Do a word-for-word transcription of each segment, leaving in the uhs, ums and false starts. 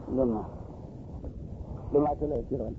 لما لما تلاقي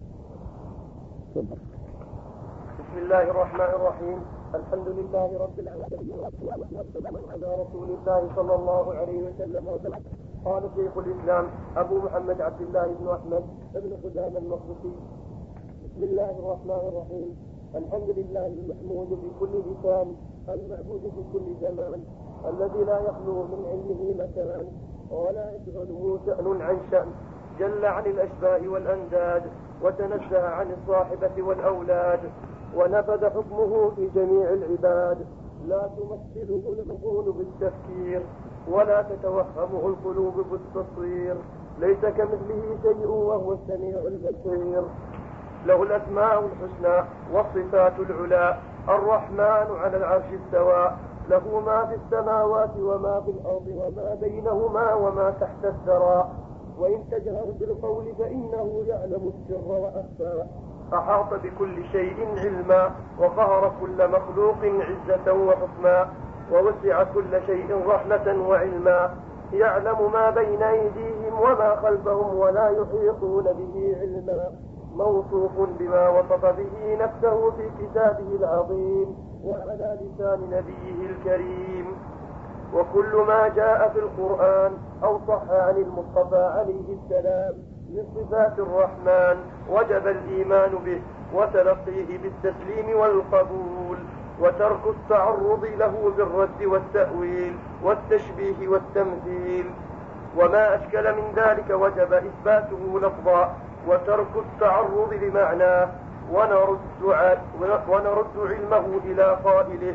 بسم الله الرحمن الرحيم. الحمد لله رب العالمين على رسول الله صلى الله عليه وسلم. قال شيخ الإسلام أبو محمد عبد الله بن أحمد بن قدامة المقدسي: بسم الله الرحمن الرحيم. الحمد لله المحمود بكل لسان، المعبود في كل زمان، الذي لا يخلو من علمه مكان ولا يشغله شأن عن شأن، جل عن الأشباه والأنداد وتنزه عن الصاحبة والأولاد، ونفذ حكمه في جميع العباد، لا تمثله العقول بالتفكير ولا تتوهمه القلوب بالتصوير، ليس كمثله شيء وهو السميع البصير، له الأسماء الحسنى والصفات العلى، الرحمن على العرش استوى، له ما في السماوات وما في الأرض وما بينهما وما تحت الثرى، وإن تجهر بالقول فإنه يعلم السر وأخفى، أحاط بكل شيء علما، وقهر كل مخلوق عزة وحكما، ووسع كل شيء رحمة وعلما، يعلم ما بين أيديهم وما خلفهم ولا يحيطون به علما، موصوف بما وصف به نفسه في كتابه العظيم وعلى لسان نبيه الكريم. وكل ما جاء في القرآن أو صح عن المصطفى عليه السلام من صفات الرحمن وجب الإيمان به وتلقيه بالتسليم والقبول، وترك التعرض له بالرد والتأويل والتشبيه والتمثيل، وما أشكل من ذلك وجب إثباته لفظا وترك التعرض لمعناه، ونرد, ونرد علمه إلى قائله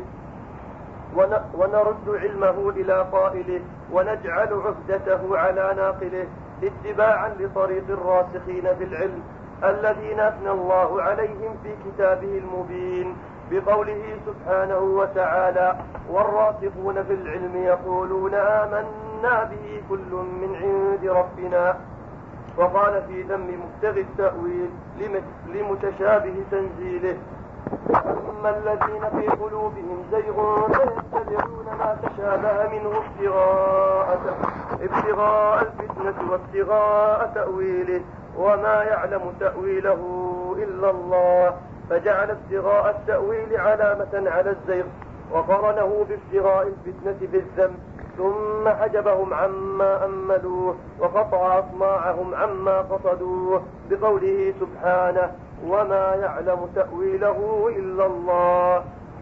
ونرد علمه إلى قائله ونجعل عهدته على ناقله، اتباعا لطريق الراسخين في العلم الذين أثنى الله عليهم في كتابه المبين بقوله سبحانه وتعالى: والراسخون في العلم يقولون آمنا به كل من عند ربنا. وقال في ذم مبتغي التأويل لمتشابه تنزيله: أما الذين في قلوبهم زيغ فيتبعون ما تشابه منه ابتغاء ابتغاء الفتنة وابتغاء تأويله وما يعلم تأويله إلا الله، فجعل ابتغاء التأويل علامة على الزيغ وقرنه بابتغاء الفتنة بالذم، ثم حجبهم عما أملوه وقطع أطماعهم عما قصدوه بقوله سبحانه: وما يعلم تأويله إلا الله.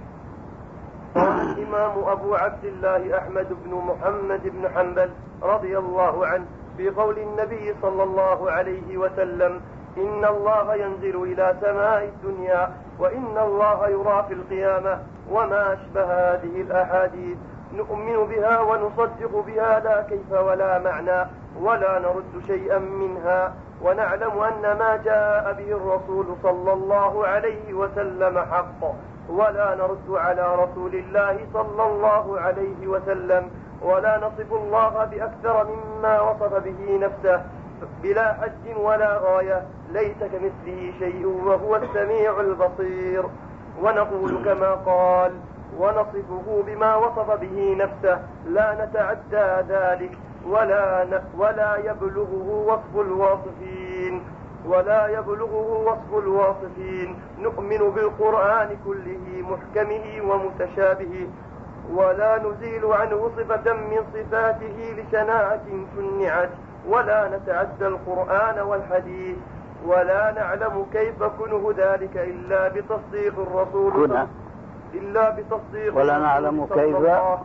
قال الإمام أبو عبد الله أحمد بن محمد بن حنبل رضي الله عنه في قول النبي صلى الله عليه وسلم: إن الله ينزل إلى سماء الدنيا وإن الله يرى في القيامة، وما أشبه هذه الأحاديث نؤمن بها ونصدق بها لا كيف ولا معنى ولا نرد شيئا منها، ونعلم أن ما جاء به الرسول صلى الله عليه وسلم حق، ولا نرد على رسول الله صلى الله عليه وسلم، ولا نصف الله بأكثر مما وصف به نفسه بلا حد ولا غاية، ليس كمثله شيء وهو السميع البصير. ونقول كما قال: ونصفه بما وصف به نفسه لا نتعدى ذلك ولا ن... ولا يبلغه وصف الواصفين ولا يبلغه وصف الواصفين نؤمن بالقرآن كله محكمه ومتشابهه، ولا نزيل عنه صفة من صفاته لشناعة شنعت، ولا نتعدى القرآن والحديث، ولا نعلم كيف كنه ذلك إلا بتصديق الرسول إلا بتصديق ولا نعلم كيف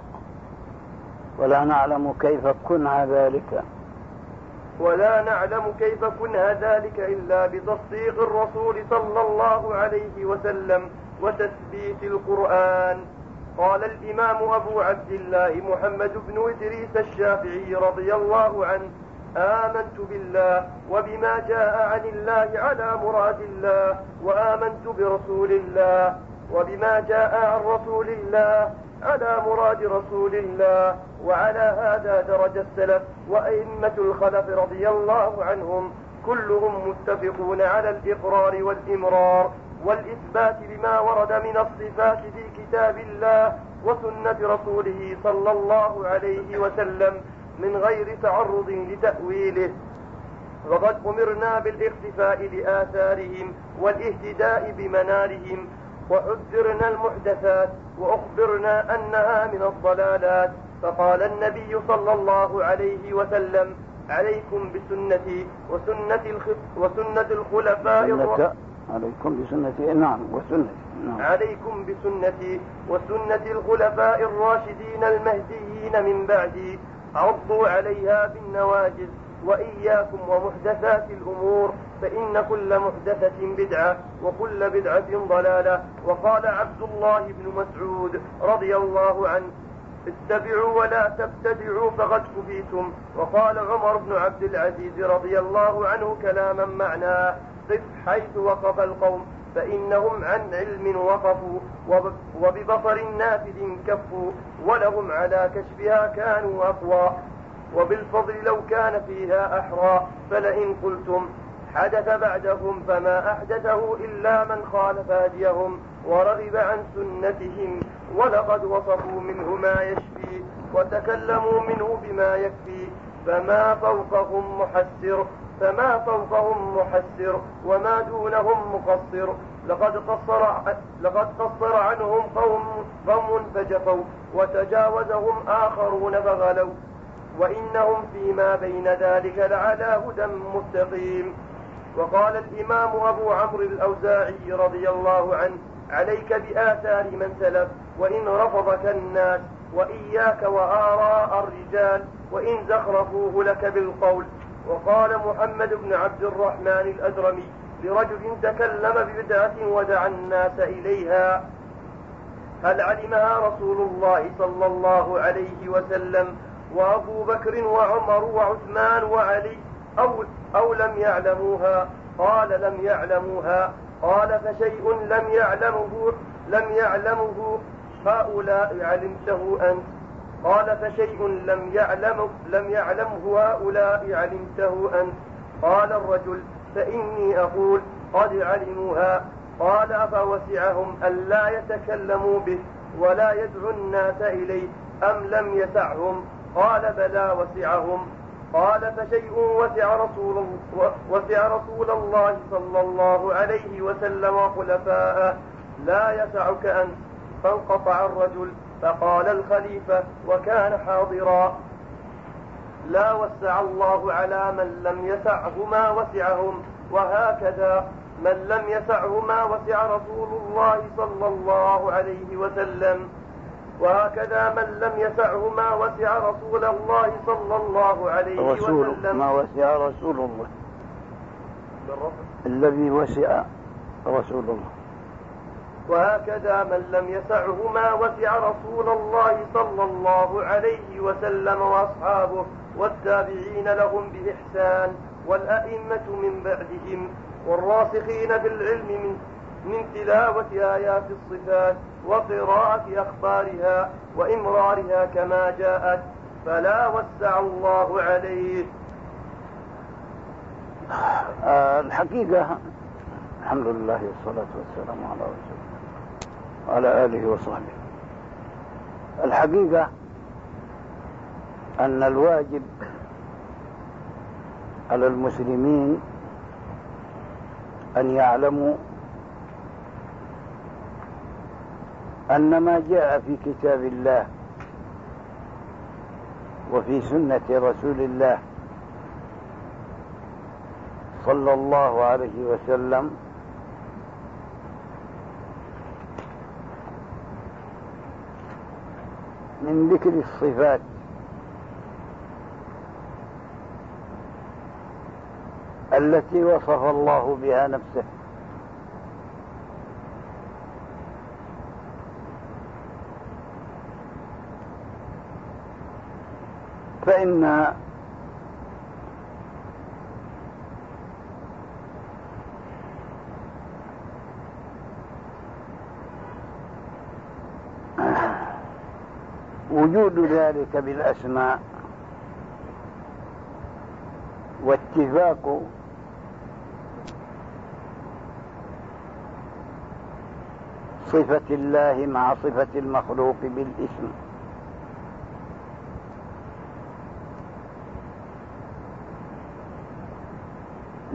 ولا نعلم كيف كنه ذلك ولا نعلم كيف كنه ذلك إلا بتصديق الرسول صلى الله عليه وسلم وتثبيت القرآن. قال الإمام أبو عبد الله محمد بن إدريس الشافعي رضي الله عنه: آمنت بالله وبما جاء عن الله على مراد الله، وآمنت برسول الله وبما جاء عن رسول الله على مراد رسول الله. وعلى هذا درج السلف وأئمة الخلف رضي الله عنهم، كلهم متفقون على الإقرار والإمرار والإثبات بما ورد من الصفات في كتاب الله وسنة رسوله صلى الله عليه وسلم من غير تعرض لتأويله. وقد أمرنا بالاقتفاء لآثارهم والاهتداء بمنارهم، وحذرنا المحدثات وأخبرنا أنها من الضلالات. فقال النبي صلى الله عليه وسلم: عليكم بسنتي وسنة, الخف وسنة الخلفاء الراشدين. عليكم بسنتي نعم وسنتي نعم. عليكم بسنتي وسنة الخلفاء الراشدين المهديين من بعدي، عضوا عليها بالنواجذ، وإياكم ومحدثات الأمور، فإن كل محدثة بدعة وكل بدعة ضلالة. وقال عبد الله بن مسعود رضي الله عنه: اتبعوا ولا تبتدعوا فقد كفيتم. وقال عمر بن عبد العزيز رضي الله عنه كلاما معناه: قف حيث وقف القوم، فإنهم عن علم وقفوا وببصر نافذ كفوا، ولهم على كشفها كانوا أقوى، وبالفضل لو كان فيها أحرى. فلئن قلتم حدث بعدهم فما أحدثه إلا من خالف هديهم ورغب عن سنتهم، ولقد وصفوا منه ما يشفي وتكلموا منه بما يكفي، فما فوقهم محسر فما فوقهم محسر وما دونهم مقصر. لقد قصر, لقد قصر عنهم قوم, قوم فجفوا، وتجاوزهم آخرون فغلوا، وإنهم فيما بين ذلك لعلى هدى مستقيم. وقال الإمام أبو عمرو الأوزاعي رضي الله عنه: عليك بآثار من سلف وإن رفضك الناس، وإياك وآراء الرجال وإن زخرفوه لك بالقول. وقال محمد بن عبد الرحمن الأدرمي لرجل تكلم ببدعة ودعا الناس إليها: هل علمها رسول الله صلى الله عليه وسلم وأبو بكر وعمر وعثمان وعلي أو, أو لم يعلموها؟ قال: لم يعلموها. قال: فشيء لم يعلمه لم يعلمه هؤلاء علمته أنت. قال: فشيء لم يعلمه لم يعلمه هؤلاء علمته أنت. قال الرجل: فإني أقول قد علموها. قال: أفوسعهم ألا يتكلموا به ولا يدعو الناس إليه أم لم يسعهم؟ قال: بلى وسعهم. قال: فشيء وسع رسول, وسع رسول الله صلى الله عليه وسلم وخلفاءه لا يسعك أنت. فانقطع الرجل. فقال الخليفة وكان حاضرا: لا وسع الله على من لم يسعه ما وسعهم، وهكذا من لم يسعه ما وسع رسول الله صلى الله عليه وسلم وهكذا من لم يسعه ما وسع رسول الله صلى الله عليه رسول وسلم ما وسع رسول الله الذي وسع رسول الله وهكذا من لم يسعه ما وسع رسول الله صلى الله عليه وسلم وأصحابه والتابعين لهم بإحسان والأئمة من بعدهم والراسخين في العلم من, من تلاوة آيات الصفات وقراءة أخبارها وإمرارها كما جاءت، فلا وسع الله عليه. آه الحقيقة الحمد لله والصلاة والسلام على رسول الله وعلى آله وصحبه. الحقيقة أن الواجب على المسلمين أن يعلموا أن ما جاء في كتاب الله وفي سنة رسول الله صلى الله عليه وسلم من ذكر الصفات التي وصف الله بها نفسه، فإن وجود ذلك بالأسماء واتفاق صفة الله مع صفة المخلوق بالاسم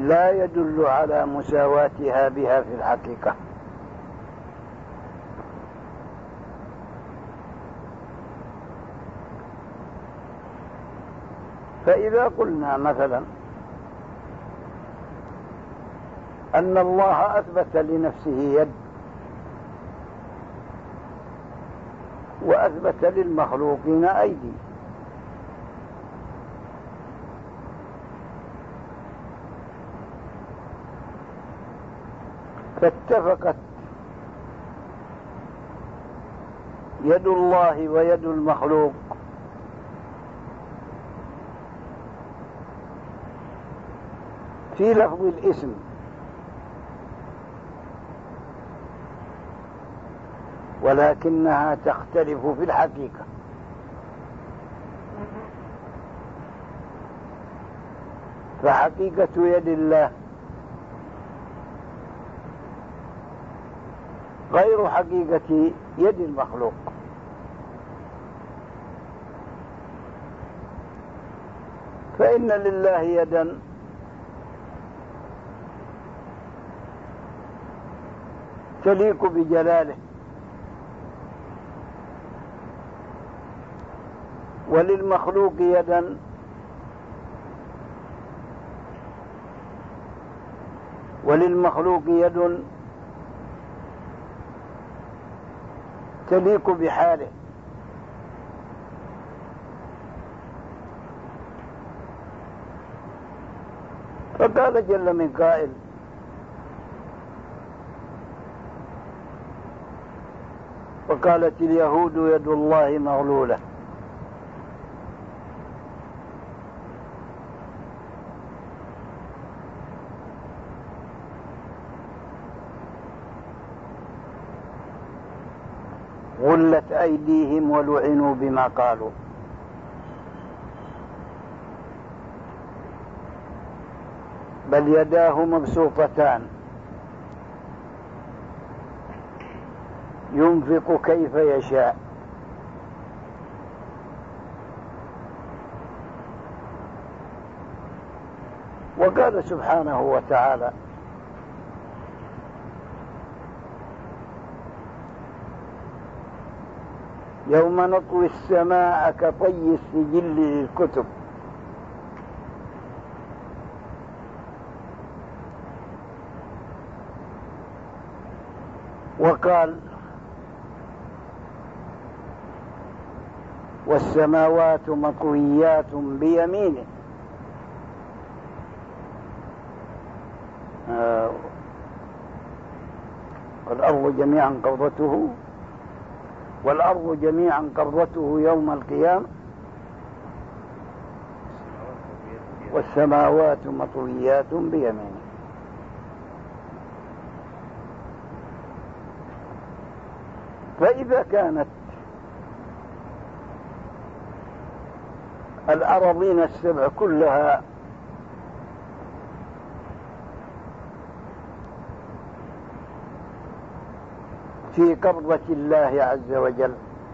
لا يدل على مساواتها بها في الحقيقة. فإذا قلنا مثلا أن الله أثبت لنفسه يد وأثبت للمخلوقين أيدي، فاتفقت يد الله ويد المخلوق في لفظ الاسم، ولكنها تختلف في الحقيقة. فحقيقة يد الله غير حقيقة يد المخلوق. فإن لله يدا تليق بجلاله، وللمخلوق يدا وللمخلوق يد تليق بحاله. فقال جل من قائل: وقالت اليهود يد الله مغلولة. غلت أيديهم ولعنوا بما قالوا. بل يداه مبسوطتان ينفق كيف يشاء. وقال سبحانه وتعالى: يوم نطوي السماء كطي السجل للكتب. وقال: والسماوات مطويات بيمينه. آه والأرض جميعا قبضته والأرض جميعا قبضته يوم القيامة والسماوات مطويات بيمينه. فإذا كانت الأراضين السبع كلها في قبضة الله عز وجل،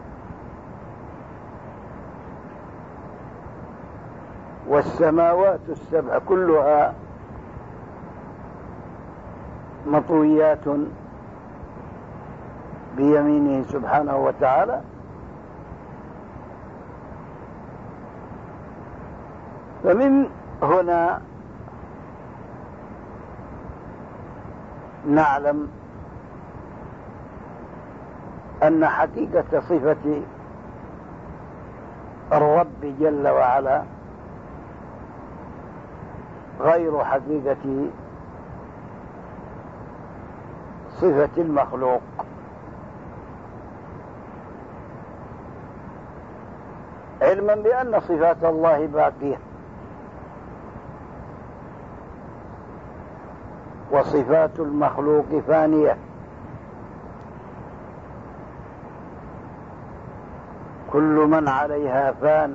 والسماوات السبع كلها مطويات بيمينه سبحانه وتعالى، فمن هنا نعلم أن حقيقة صفة الرب جل وعلا غير حقيقة صفة المخلوق. علما بأن صفات الله باقية وصفات المخلوق فانية، كل من عليها فان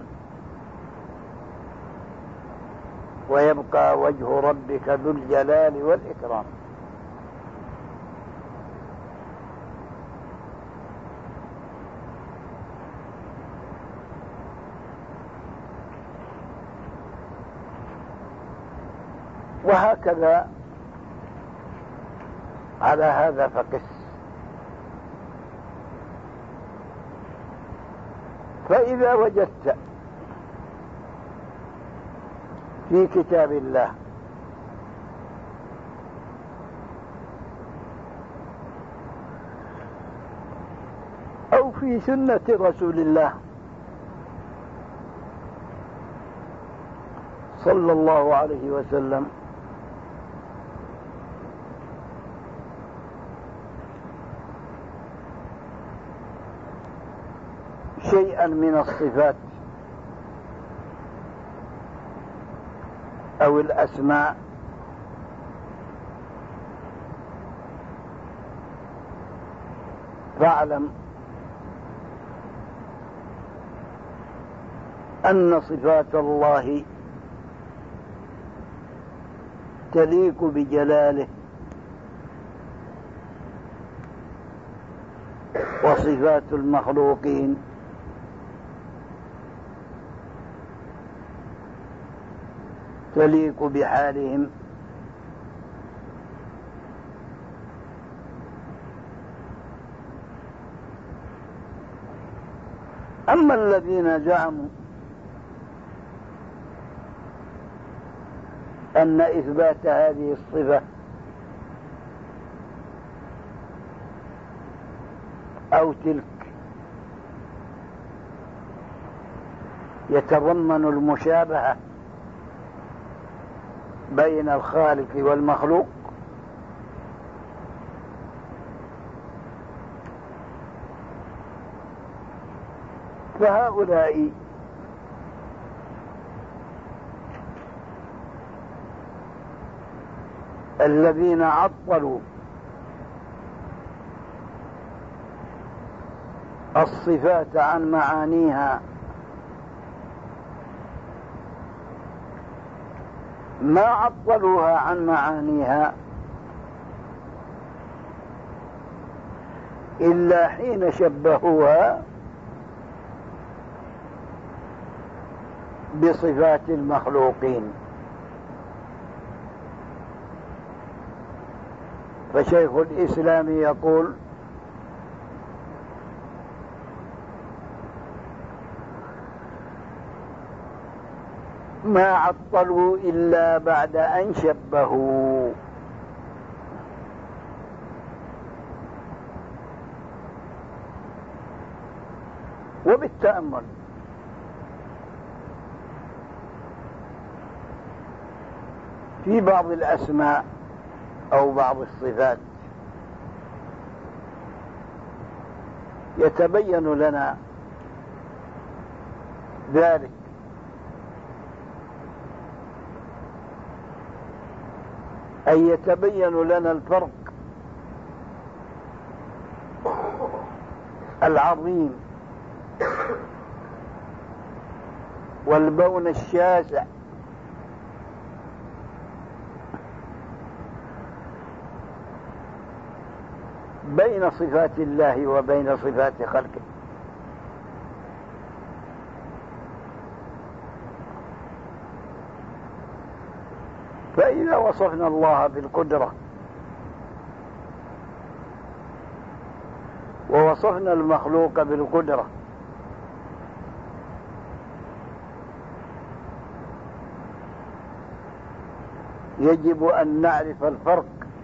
ويبقى وجه ربك ذو الجلال والإكرام. وهكذا على هذا فقس. فإذا وجدت في كتاب الله أو في سنة رسول الله صلى الله عليه وسلم شيئا من الصفات أو الأسماء فاعلم أن صفات الله تليق بجلاله، وصفات المخلوقين تليق بحالهم. أما الذين زعموا أن إثبات هذه الصفة أو تلك يتضمن المشابهة بين الخالق والمخلوق، فهؤلاء الذين عطلوا الصفات عن معانيها ما عطلوها عن معانيها إلا حين شبهوها بصفات المخلوقين. فشيخ الإسلام يقول: ما عطلوا إلا بعد أن شبهوا. وبالتأمل في بعض الأسماء أو بعض الصفات يتبين لنا ذلك. أي يتبين لنا الفرق العظيم والبون الشاسع بين صفات الله وبين صفات خلقه. فإذا وصفنا الله بالقدرة ووصفنا المخلوق بالقدرة يجب أن نعرف الفرق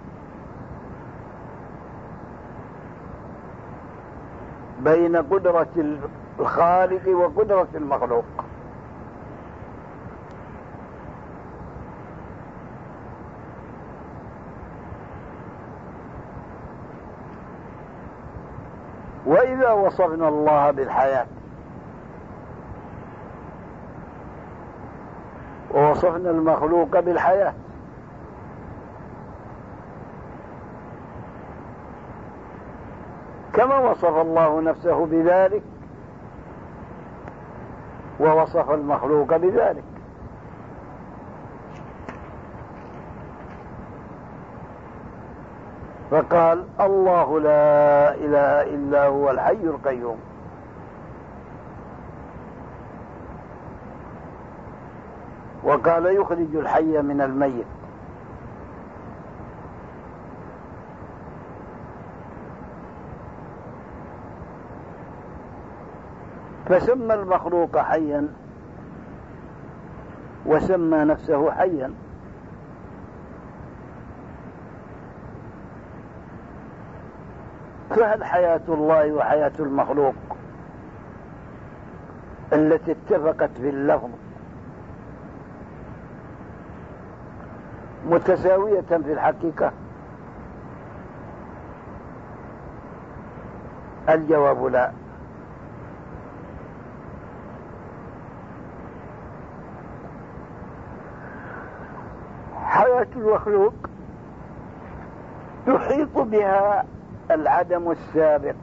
بين قدرة الخالق وقدرة المخلوق. وإذا وصفنا الله بالحياة ووصفنا المخلوق بالحياة كما وصف الله نفسه بذلك ووصف المخلوق بذلك. فقال: الله لا إله إلا هو الحي القيوم. وقال: يخرج الحي من الميت فسمى المخلوق حيا وسمى نفسه حيا. فهل حياة الله وحياة المخلوق التي اتفقت في اللفظ متساوية في الحقيقة؟ الجواب لا. حياة المخلوق يحيط بها العدم السابق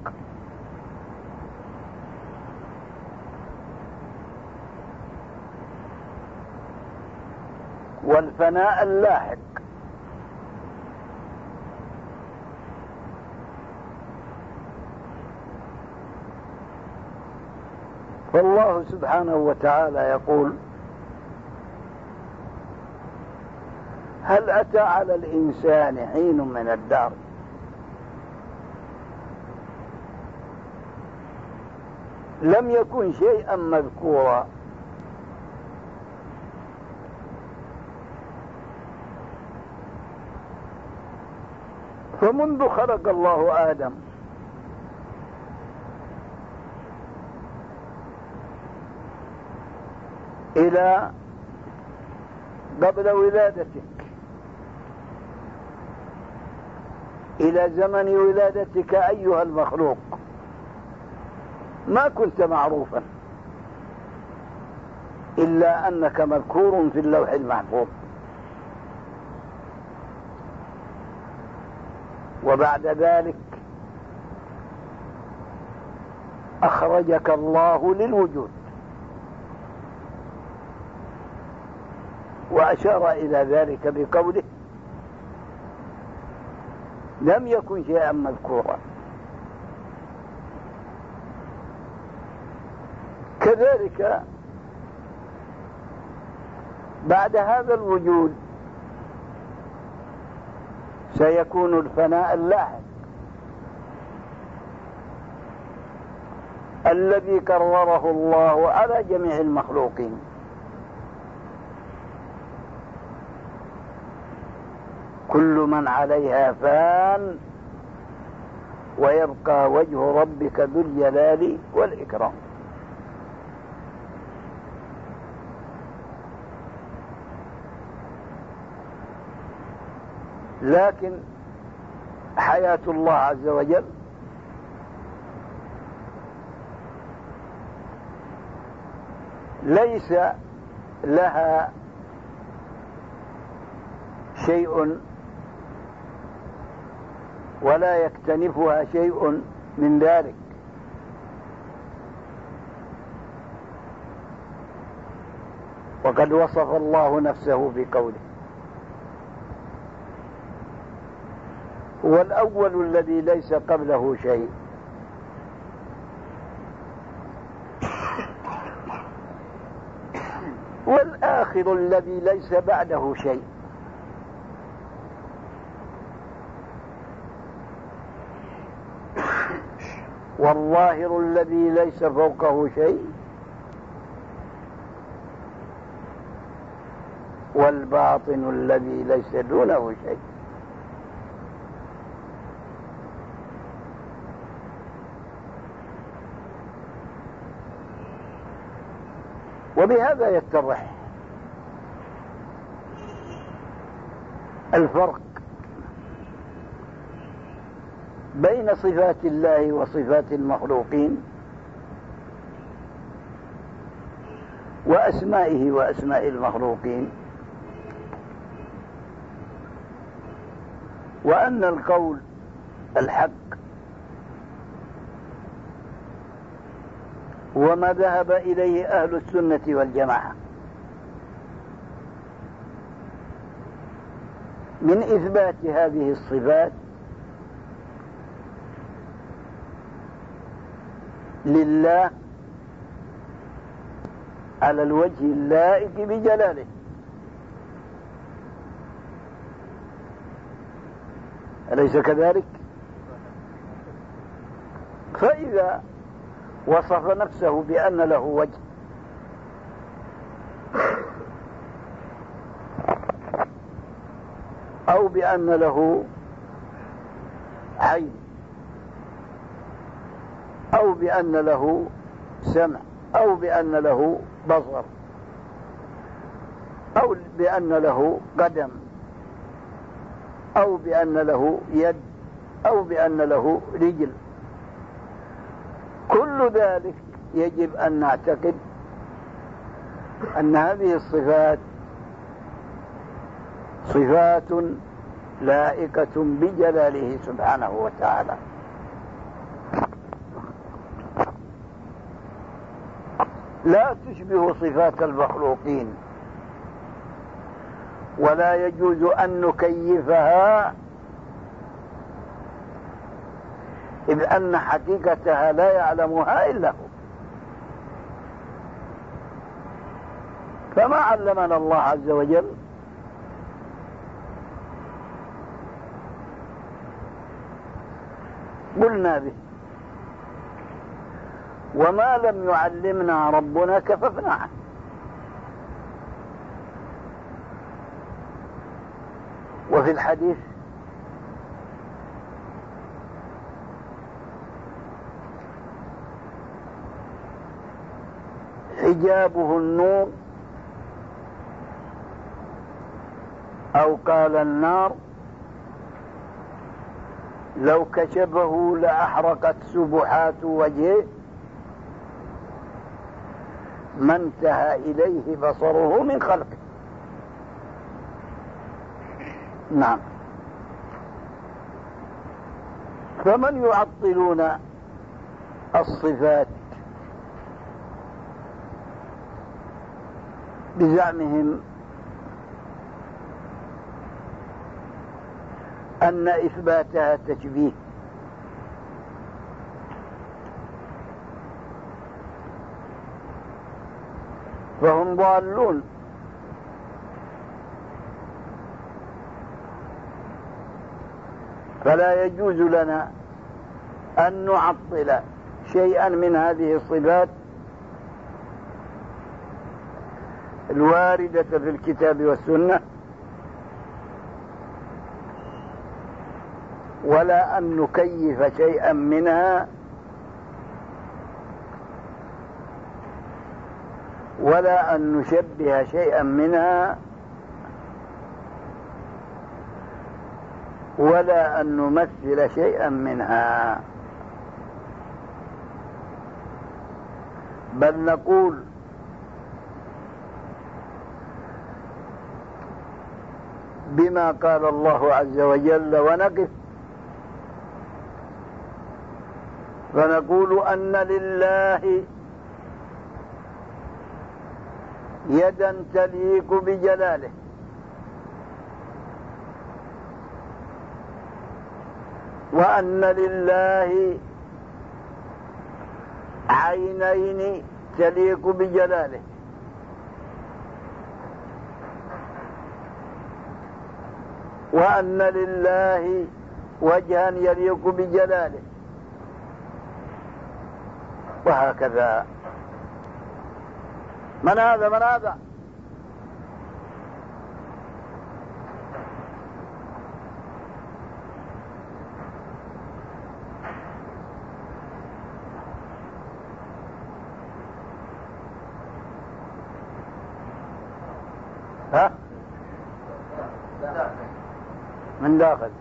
والفناء اللاحق، فالله سبحانه وتعالى يقول: هل أتى على الإنسان حين من الدهر لم يكن شيئا مذكورا. فمنذ خلق الله آدم إلى قبل ولادتك إلى زمن ولادتك أيها المخلوق ما كنت معروفا إلا أنك مذكور في اللوح المحفوظ، وبعد ذلك أخرجك الله للوجود، وأشار إلى ذلك بقوله: لم يكن شيئا مذكورا. كذلك بعد هذا الوجود سيكون الفناء اللاحق الذي كرره الله على جميع المخلوقين. كل من عليها فان ويبقى وجه ربك ذو الجلال والإكرام. لكن حياة الله عز وجل ليس لها شيء ولا يكتنفها شيء من ذلك، وقد وصف الله نفسه بقوله: هو الأول الذي ليس قبله شيء والآخر الذي ليس بعده شيء والظاهر الذي ليس فوقه شيء والباطن الذي ليس دونه شيء. وبهذا يتضح الفرق بين صفات الله وصفات المخلوقين وأسمائه وأسماء المخلوقين، وأن القول الحق وما ذهب إليه أهل السنة والجماعة من إثبات هذه الصفات لله على الوجه اللائق بجلاله. أليس كذلك؟ فإذا وصف نفسه بأن له وجه، أو بأن له عين، أو بأن له سمع، أو بأن له بصر، أو بأن له قدم، أو بأن له يد، أو بأن له رجل. كل ذلك يجب أن نعتقد أن هذه الصفات صفات لائقة بجلاله سبحانه وتعالى، لا تشبه صفات المخلوقين، ولا يجوز أن نكيفها، إذ أن حقيقتها لا يعلمها إلا هو. فما علمنا الله عز وجل قلنا به، وما لم يعلمنا ربنا كففنا عنه. وفي الحديث حجابه النور، أو قال النار لو كشفه لأحرقت سبحات وجهه ما انتهى إليه بصره من خلقه. نعم. فمن يعطلون الصفات بزعمهم أن إثباتها تشبيه، فهم ضالون. فلا يجوز لنا أن نعطل شيئا من هذه الصفات الواردة في الكتاب والسنة، ولا أن نكيف شيئا منها، ولا أن نشبه شيئا منها، ولا أن نمثل شيئا منها، بل نقول بما قال الله عز وجل ونقف، فنقول أن لله يدا تليق بجلاله، وأن لله عينين تليق بجلاله، وأن لله وجها يليق بجلاله، وهكذا. من هذا من هذا ها من داخل.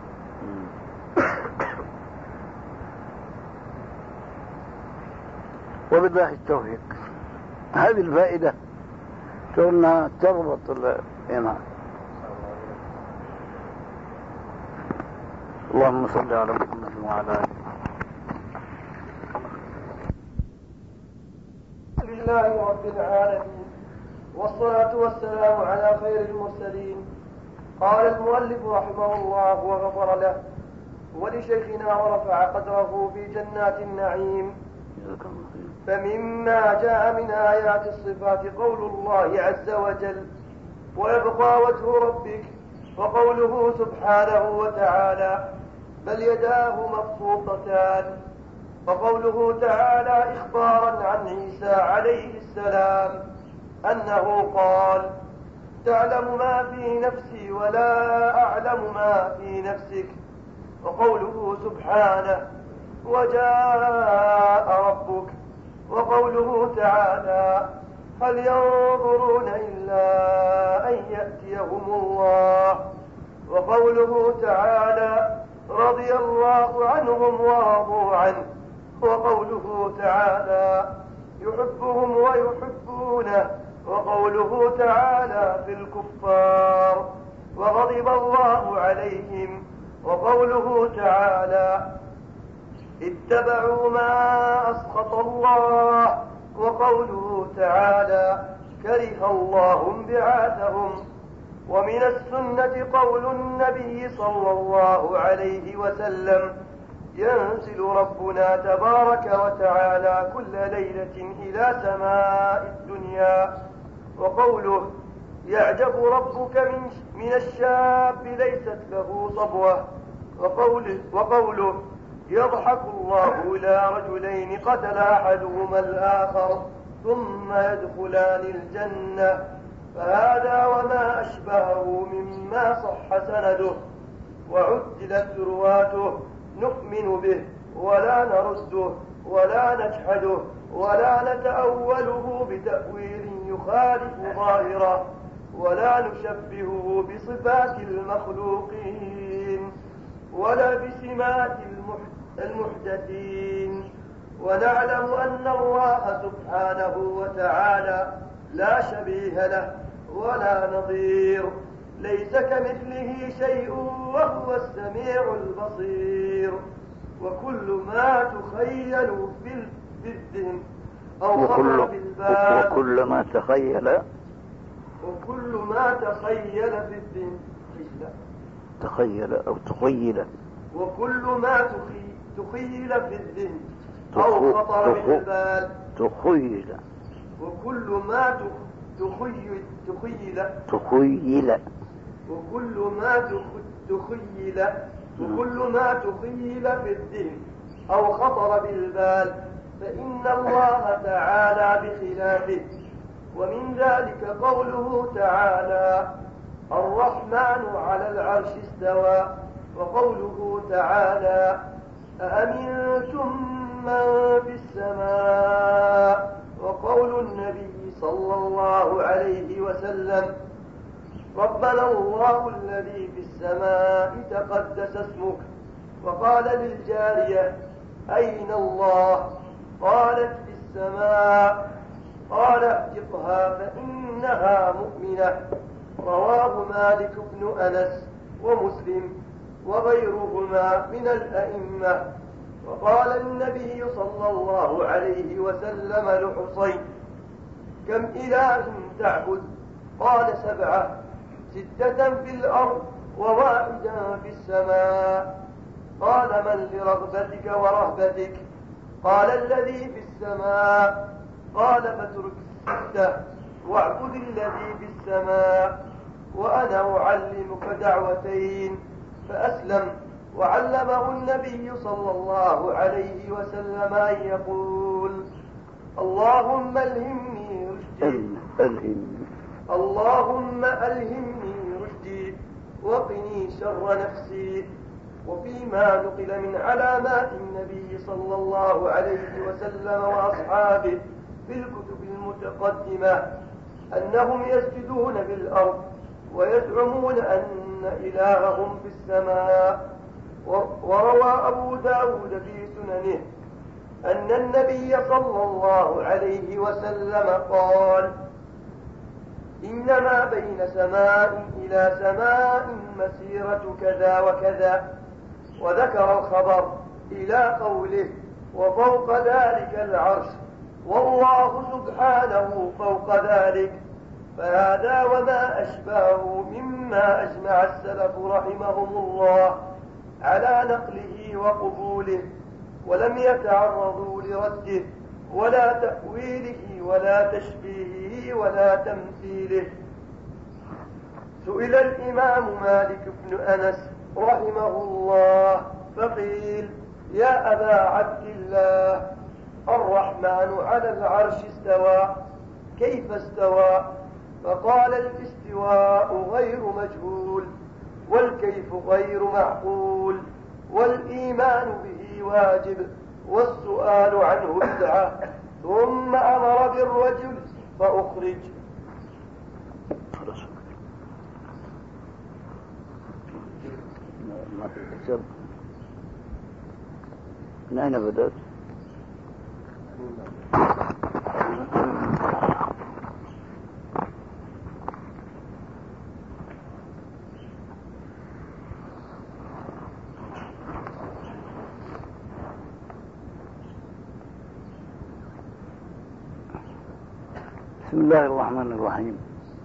وبالله التوفيق. هذه الفائدة شغلنا تربط الإيمان. اللهم صل على محمد وعلى آله. لله رب العالمين، والصلاة والسلام على خير المرسلين. قال المؤلف رحمه الله وغفر له، ولشيخنا ورفع قدره في جنات النعيم. فمما جاء من آيات الصفات قول الله عز وجل: ويبقى وجه ربك، وقوله سبحانه وتعالى: بل يداه مبسوطتان. وقوله تعالى إخبارا عن عيسى عليه السلام أنه قال تعلم ما في نفسي ولا أعلم ما في نفسك. وقوله سبحانه وجاء ربك. وقوله تعالى هل ينظرون إلا أن يأتيهم الله. وقوله تعالى رضي الله عنهم ورضوا عنه. وقوله تعالى يحبهم ويحبونه. وقوله تعالى في الكفار وغضب الله عليهم. وقوله تعالى اتبعوا ما أسخط الله. وقوله تعالى كره الله انبعاثهم. ومن السنة قول النبي صلى الله عليه وسلم ينزل ربنا تبارك وتعالى كل ليلة إلى سماء الدنيا. وقوله يعجب ربك من, من الشاب ليست له صبوة. وقوله, وقوله يضحك الله إلى رجلين قتل أحدهما الآخر ثم يدخلان الجنة. فهذا وما أشبهه مما صح سنده وعدلت رواته نؤمن به ولا نرده ولا نجحده ولا نتأوله بتأويل يخالف ظاهره ولا نشبهه بصفات المخلوقين ولا بسمات المحدثين. ونعلم أن الله سبحانه وتعالى لا شبيه له ولا نظير ليس كمثله شيء وهو السميع البصير. وكل ما تخيل في الذهن أو خطر في البال وكل ما تخيل وكل ما تخيل في الذهن تخيل أو تخيل وكل ما تخي تخيل في الذهن أو خطر في البال تخيل وكل ما تخيل تخيل تخيل وكل ما تخيل وكل ما تخيل في الذهن أو خطر بالبال فإن الله تعالى بخلافه. ومن ذلك قوله تعالى الرحمن على العرش استوى. وقوله تعالى أأمنتم من في السماء. وقول النبي صلى الله عليه وسلم ربنا الله الذي في السماء تقدس اسمك. وقال للجارية أين الله؟ قالت في السماء. قال اعتقها فإنها مؤمنة. رواه مالك بن أنس ومسلم وغيرهما من الأئمة. وقال النبي صلى الله عليه وسلم لحصين كم إله تعبد؟ قال سبعة ستة في الأرض وواحدا في السماء. قال من لرغبتك ورهبتك؟ قال الذي في السماء. قال فاترك الستة واعبد الذي في السماء. وأنا أعلمك دعوتين. فأسلم وعلمه النبي صلى الله عليه وسلم أن يقول اللهم ألهمني رشدي اللهم ألهمني رشدي وقني شر نفسي. وفيما نقل من علامات النبي صلى الله عليه وسلم وأصحابه في الكتب المتقدمة أنهم يسجدون بالأرض ويزعمون أن إلههم في السماء. وروى أبو داود في سننه أن النبي صلى الله عليه وسلم قال إنما بين سماء إلى سماء مسيرة كذا وكذا. وذكر الخبر إلى قوله وفوق ذلك العرش والله سبحانه فوق ذلك. فهذا وما أشبهه مما أجمع السلف رحمهم الله على نقله وقبوله ولم يتعرضوا لرده ولا تأويله ولا تشبيهه ولا تمثيله. سئل الإمام مالك بن أنس رحمه الله فقيل يا أبا عبد الله الرحمن على العرش استوى كيف استوى؟ فقال الاستواء غير مجهول والكيف غير معقول والإيمان به واجب والسؤال عنه بدعة. ثم أمر بالرجل فأخرج. من أين بدأت؟ بسم الله الرحمن الرحيم.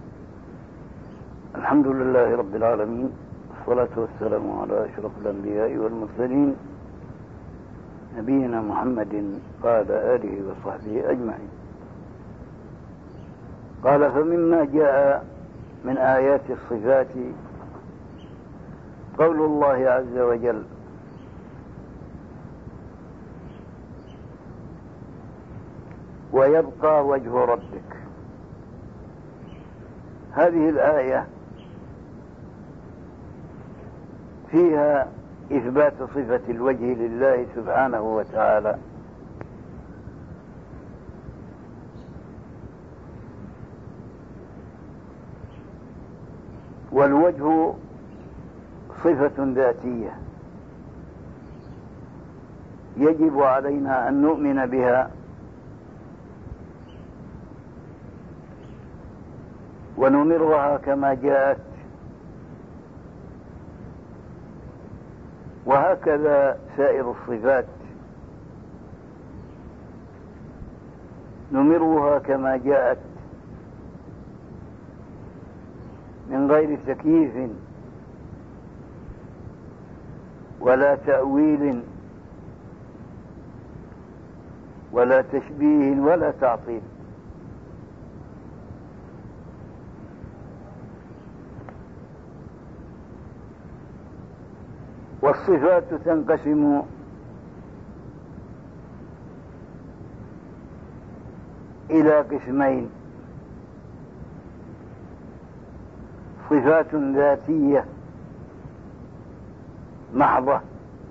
الحمد لله رب العالمين، والصلاة والسلام على أشرف الأنبياء والمرسلين نبينا محمد وعلى آله وصحبه أجمعين. قال: فمما جاء من آيات الصفات قول الله عز وجل: ويبقى وجه ربك. هذه الآية فيها إثبات صفة الوجه لله سبحانه وتعالى، والوجه صفة ذاتية يجب علينا أن نؤمن بها ونمرها كما جاءت، وهكذا سائر الصفات نمرها كما جاءت من غير تكييف ولا تأويل ولا تشبيه ولا تعطيل. والصفات تنقسم إلى قسمين: صفات ذاتية محضة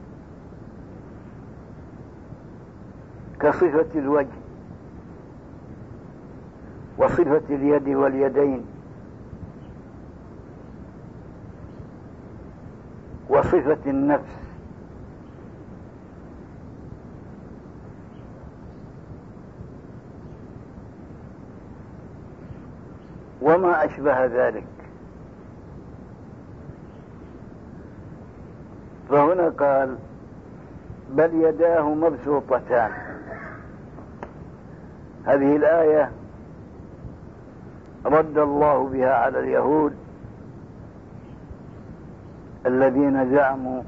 كصفة الوجه وصفة اليد واليدين وصفة النفس، وما أشبه ذلك. فهنا قال: بل يداه مبسوطتان. هذه الآية رد الله بها على اليهود الذين زعموا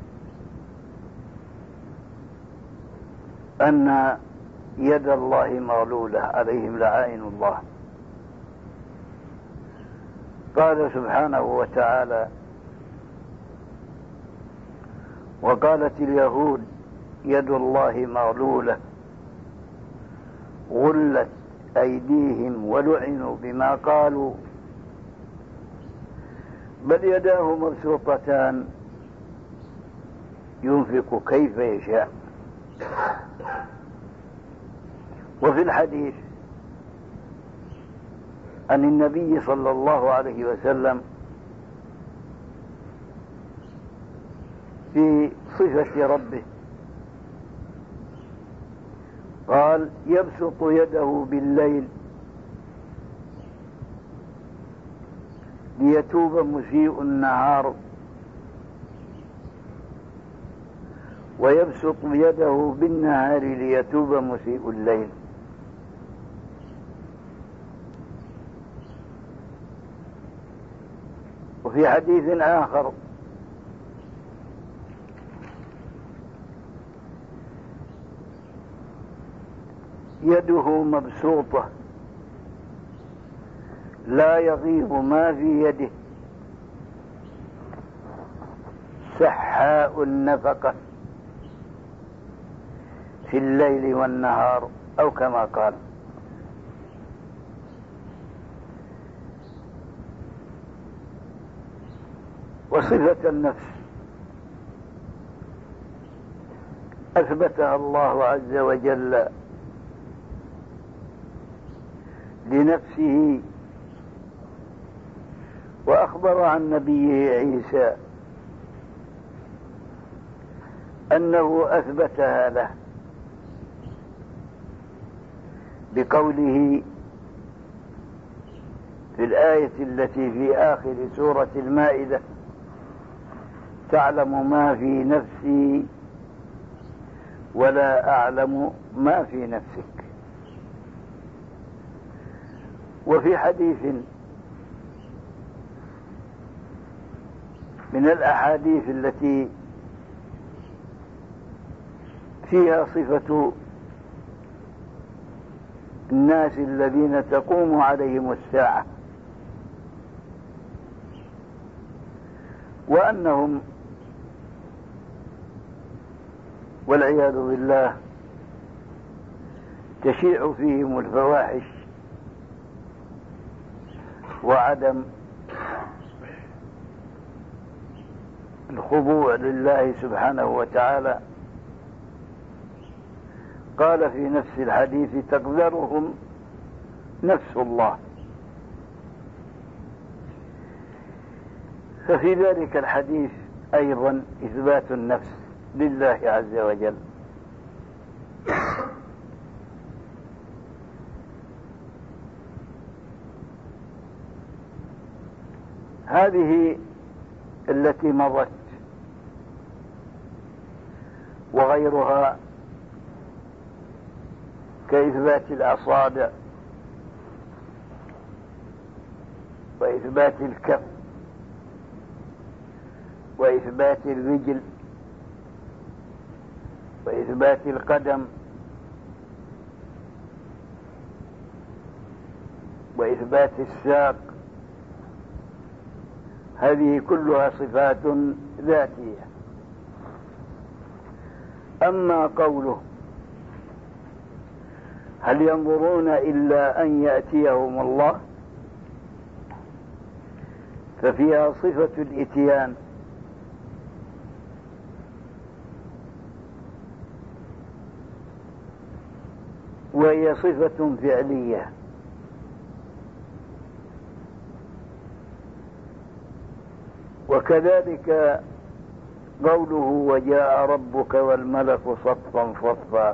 أن يد الله مغلولة، عليهم لعائن الله. قال سبحانه وتعالى: وقالت اليهود يد الله مغلولة غلت أيديهم ولعنوا بما قالوا بل يداه مبسوطتان ينفق كيف يشاء. وفي الحديث عن النبي صلى الله عليه وسلم في صفة ربه قال: يبسط يده بالليل ليتوب مسيء النهار ويبسط يده بالنهار ليتوب مسيء الليل. وفي حديث آخر: يده مبسوطة لا يغيض ما في يده سحاء النفقة في الليل والنهار أو كما قال. وصفة النفس أثبتها الله عز وجل لنفسه، وأخبر عن نبيه عيسى أنه أثبتها له بقوله في الآية التي في آخر سورة المائدة: تعلم ما في نفسي ولا أعلم ما في نفسك. وفي حديث من الأحاديث التي فيها صفة الناس الذين تقوم عليهم الساعة، وأنهم والعياذ بالله تشيع فيهم الفواحش وعدم الخضوع لله سبحانه وتعالى. قال في نفس الحديث: تقذرهم نفس الله. ففي ذلك الحديث أيضا إثبات النفس لله عز وجل. هذه التي مضت وغيرها كإثبات الأصابع وإثبات الكف وإثبات الرجل وإثبات القدم وإثبات الساق، هذه كلها صفات ذاتية. أما قوله: هل ينظرون إلا أن يأتيهم الله، ففيها صفة الإتيان، وهي صفة فعلية. وكذلك قوله: وجاء ربك والملك صفا صفا،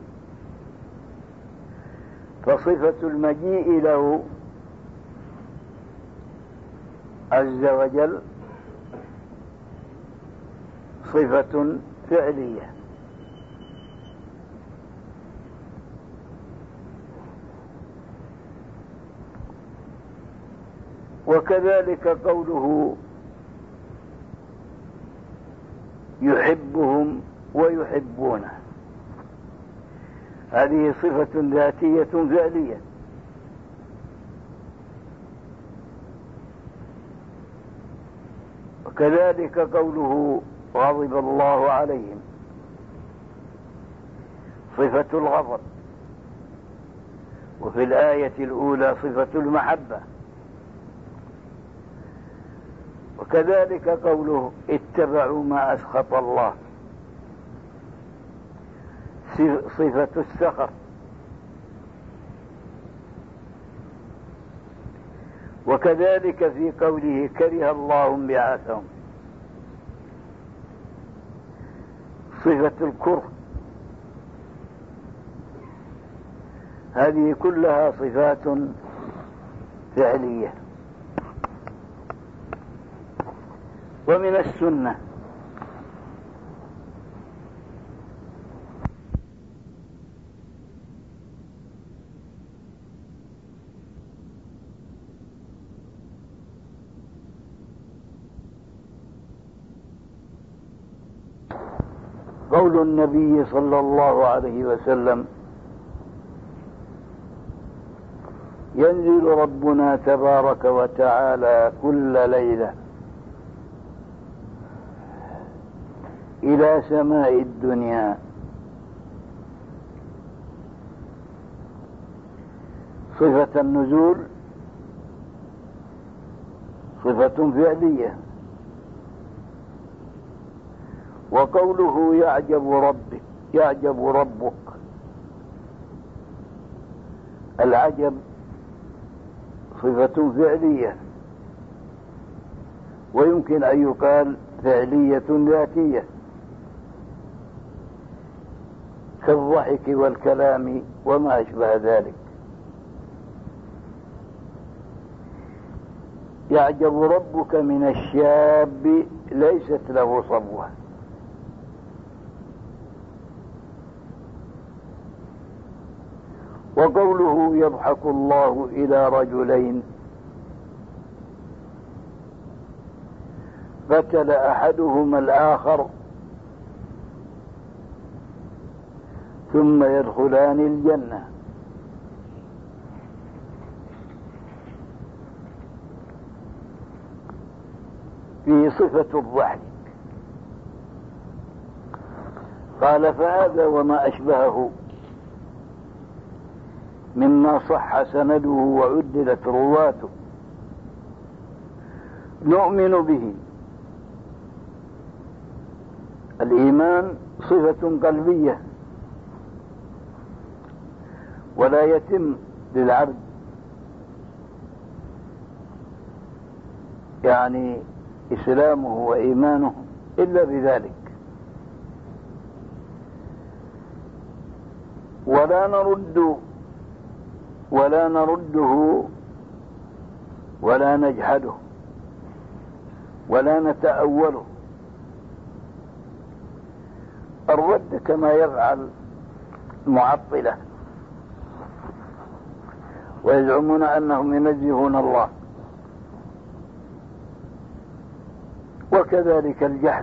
فصفة المجيء له عز وجل صفة فعلية. وكذلك قوله: يحبهم ويحبونه، هذه صفة ذاتية فعلية. وكذلك قوله: غضب الله عليهم، صفة الغضب. وفي الآية الأولى صفة المحبة. وكذلك قوله: اتبعوا ما أسخط الله، صفة السخط. وكذلك في قوله: كره الله انبعاثهم، صفة الكره. هذه كلها صفات فعلية. ومن السنة قول النبي صلى الله عليه وسلم: ينزل ربنا تبارك وتعالى كل ليلة إلى سماء الدنيا صفة النزول صفة فعلية، وقوله يعجب ربك يعجب ربك، العجب صفة فعلية، ويمكن أن يقال فعلية ذاتية كالضحك والكلام وما أشبه ذلك. يعجب ربك من الشاب ليست له صبوة. وقوله يضحك الله إلى رجلين قتل أحدهما الآخر ثم يدخلان الجنة. فيه صفة الضحك. قال فهذا وما أشبهه مما صح سنده وعدلت رواته نؤمن به. الإيمان صفة قلبية، ولا يتم للعبد يعني إسلامه وإيمانه إلا بذلك. ولا نرد ولا نرده ولا نجحده ولا نتأوله. الرد كما يفعل المعطلة ويزعمون أنهم ينزهون الله، وكذلك الجحد.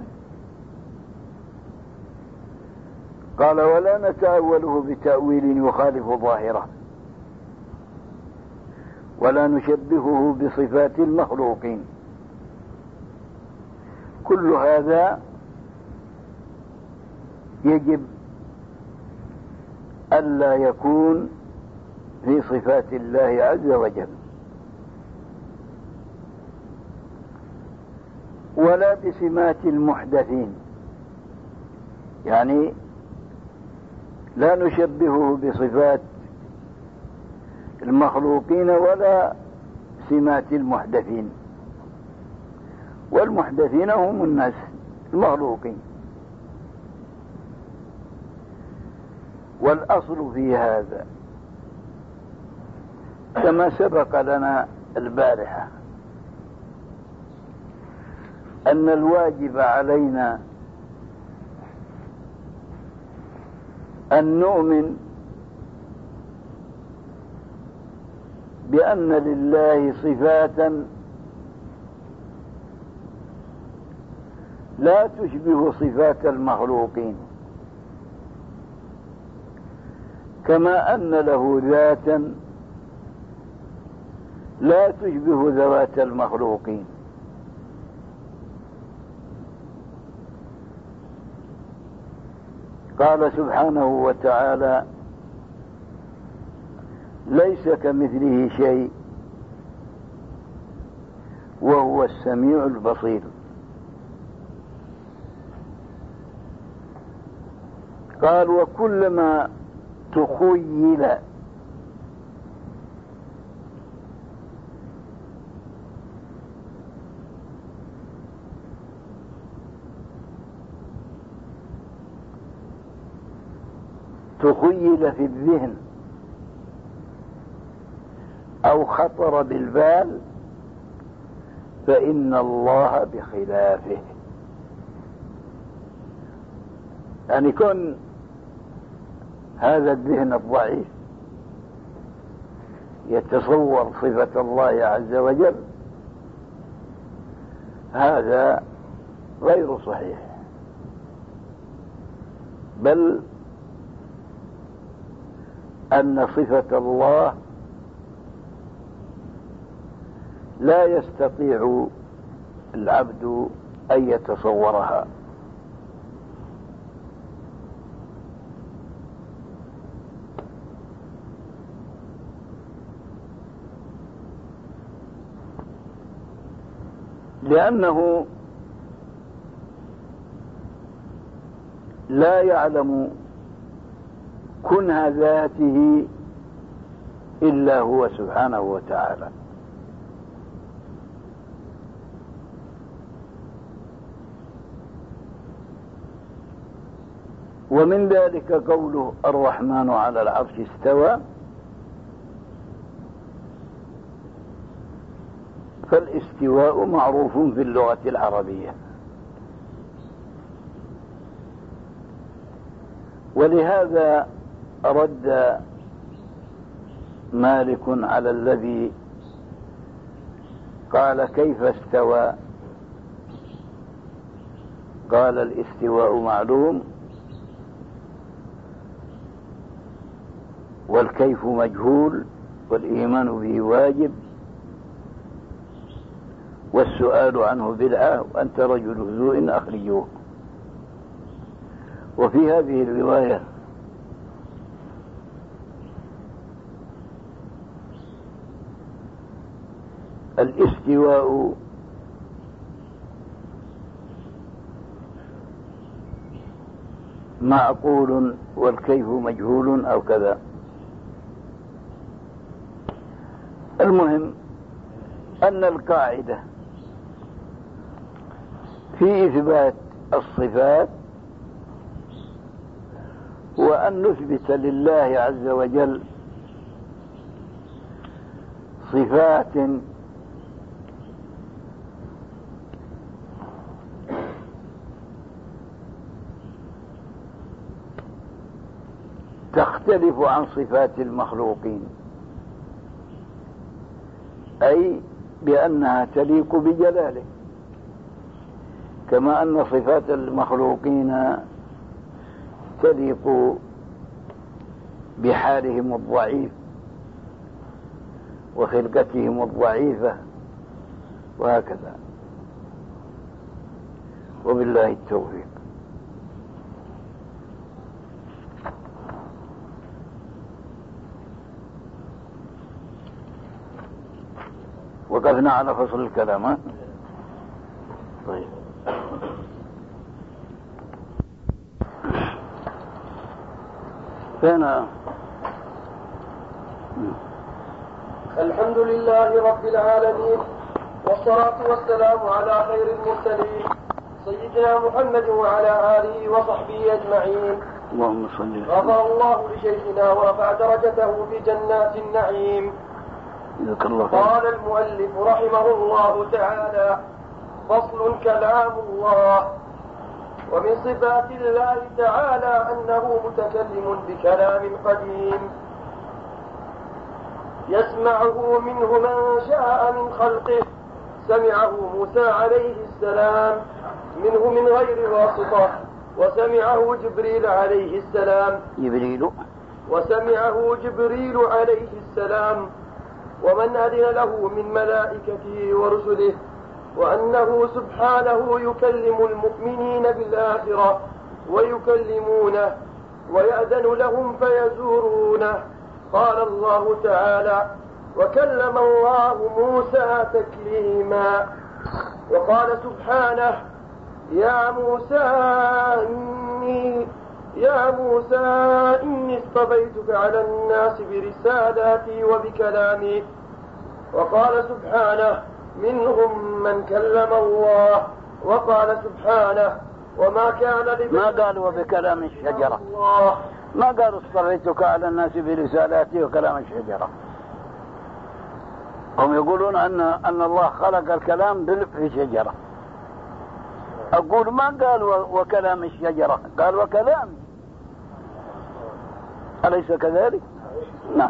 قال ولا نتأوله بتأويل يخالف ظاهره، ولا نشبهه بصفات المخلوقين. كل هذا يجب ألا يكون في صفات الله عز وجل، ولا بسمات المحدثين، يعني لا نشبهه بصفات المخلوقين ولا سمات المحدثين. والمحدثين هم الناس المخلوقين. والأصل في هذا كما سبق لنا البارحة أن الواجب علينا أن نؤمن بأن لله صفات لا تشبه صفات المخلوقين، كما أن له ذاتا لا تشبه ذوات المخلوقين. قال سبحانه وتعالى ليس كمثله شيء وهو السميع البصير. قال وكلما تخيل تخيل في الذهن أو خطر بالبال فإن الله بخلافه. يعني كن هذا الذهن الضعيف يتصور صفة الله عز وجل، هذا غير صحيح، بل أن صفة الله لا يستطيع العبد أن يتصورها. لأنه لا يعلم كنه ذاته إلا هو سبحانه وتعالى. ومن ذلك قوله الرحمن على العرش استوى، فالاستواء معروف في اللغة العربية، ولهذا رد مالك على الذي قال كيف استوى، قال الاستواء معلوم والكيف مجهول والإيمان به واجب والسؤال عنه بدعة وأنت رجل هزوء أخرجوه. وفي هذه الرواية الاستواء معقول والكيف مجهول أو كذا. المهم أن القاعدة في إثبات الصفات هو أن نثبت لله عز وجل صفات تختلف عن صفات المخلوقين، أي بأنها تليق بجلاله، كما أن صفات المخلوقين تليق بحالهم الضعيف وخلقتهم الضعيفة وهكذا. وبالله التوفيق. وقفنا على فصل الكلام. طيب. فأنا الحمد لله رب العالمين، والصلاة والسلام على خير المرسلين سيدنا محمد وعلى آله وصحبه أجمعين. اللهم صل. غفر الله لشيخنا ورفع درجته في جنات النعيم. قال المؤلف رحمه الله تعالى: فصل كلام الله. ومن صفات الله تعالى أنه متكلم بكلام قديم يسمعه منه من شاء من خلقه. سمعه موسى عليه السلام منه من غير واسطة، وسمعه جبريل عليه السلام جبريل وسمعه جبريل عليه السلام ومن أذن له من ملائكته ورسله، وأنه سبحانه يكلم المؤمنين بالآخرة ويكلمونه ويأذن لهم فيزورونه. قال الله تعالى: وكلم الله موسى تكليما. وقال سبحانه: يا موسى إني يا موسى إني اصطفيتك على الناس برسالاتي وبكلامي. وقال سبحانه: منهم من كلم الله. وقال سبحانه: وما كان لبشر. ما قال وبكلام الشجرة، ما قال اصطفيتك على الناس برسالاتي وكلام الشجرة. هم يقولون أن أن الله خلق الكلام في شجرة. أقول ما قال وكلام الشجرة، قال وكلام. أليس كذلك؟ نعم.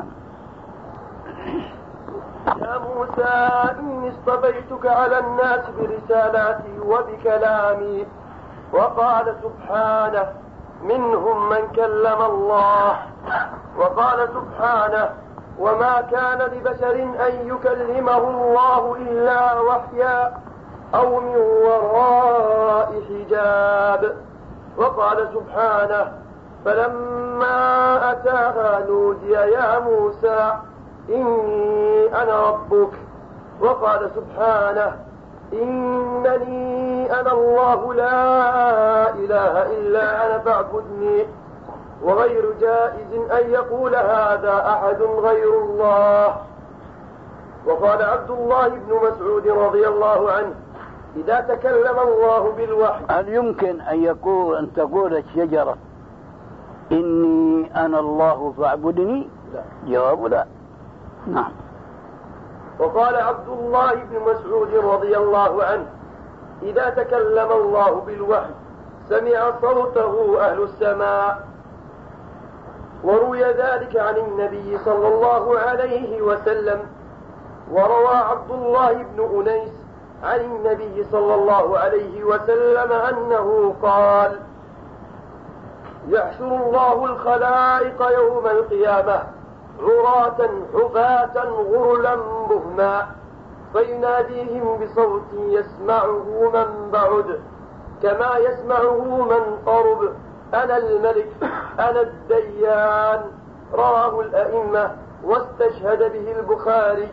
يا موسى إني اصطفيتك على الناس برسالاتي وبكلامي. وقال سبحانه: منهم من كلم الله. وقال سبحانه: وما كان لبشر أن يكلمه الله إلا وحيا أو من وراء حجاب. وقال سبحانه: فلما أتاها نودي يا موسى إني أنا ربك. وقال سبحانه: إنني أنا الله لا إله إلا أنا فاعبدني، وغير جائز أن يقول هذا أحد غير الله. وقال عبد الله بن مسعود رضي الله عنه: إذا تكلم الله بالوحي. هل يمكن أن يقول أن تقول الشجرة إني أنا الله فاعبدني؟ لا. جواب لا. نعم. وقال عبد الله بن مسعود رضي الله عنه: إذا تكلم الله بالوحي سمع صوته أهل السماء. وروي ذلك عن النبي صلى الله عليه وسلم. وروى عبد الله بن أنيس عن النبي صلى الله عليه وسلم أنه قال: يحشر الله الخلائق يوم القيامة عراة حفاة غرلا بهما، فيناديهم بصوت يسمعه من بعد كما يسمعه من قرب: أنا الملك أنا الديان. رواه الأئمة واستشهد به البخاري.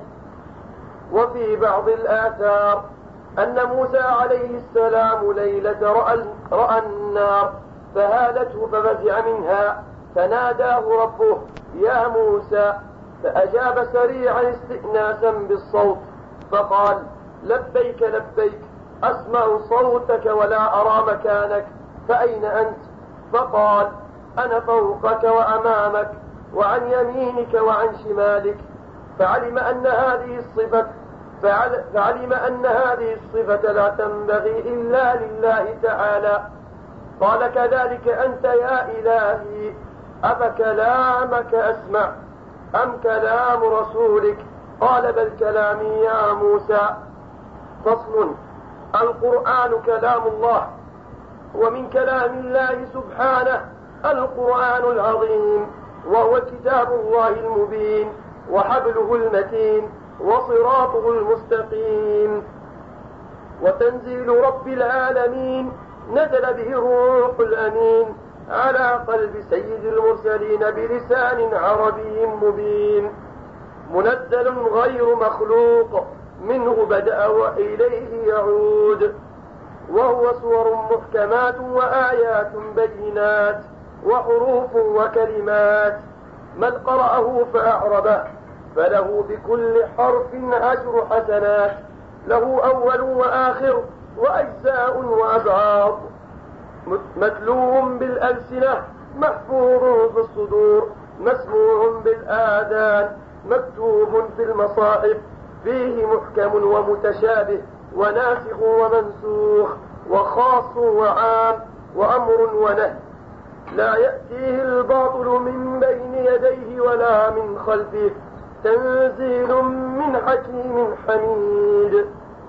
وفي بعض الآثار أن موسى عليه السلام ليلة رأى, رأى النار فهالته ففزع منها، فناداه ربه: يا موسى، فأجاب سريعا استئناسا بالصوت فقال: لبيك لبيك، أسمع صوتك ولا أرى مكانك، فأين أنت؟ فقال: أنا فوقك وأمامك وعن يمينك وعن شمالك. فعلم أن هذه الصفة فعلم أن هذه الصفة لا تنبغي إلا لله تعالى. قال: كذلك أنت يا إلهي، أفكلامك أسمع أم كلام رسولك؟ قال: بل كلامي يا موسى. فصل: القرآن كلام الله، ومن كلام الله سبحانه القرآن العظيم، وهو كتاب الله المبين وحبله المتين وصراطه المستقيم، وتنزيل رب العالمين، نزل به الروح الأمين على قلب سيد المرسلين بلسان عربي مبين، منزل غير مخلوق، منه بدأ وإليه يعود، وهو صور محكمات وآيات بينات وحروف وكلمات. من قرأه فأعربه فله بكل حرف عشر حسنات، له أول وآخر وأجزاء وأبعاض، متلو بالألسنة، محفوظ في الصدور، مسموع بالآذان، مكتوب في المصاحف، فيه محكم ومتشابه وناسخ ومنسوخ وخاص وعام وأمر ونهي، لا يأتيه الباطل من بين يديه ولا من خلفه، تنزيل من حكيم حميد.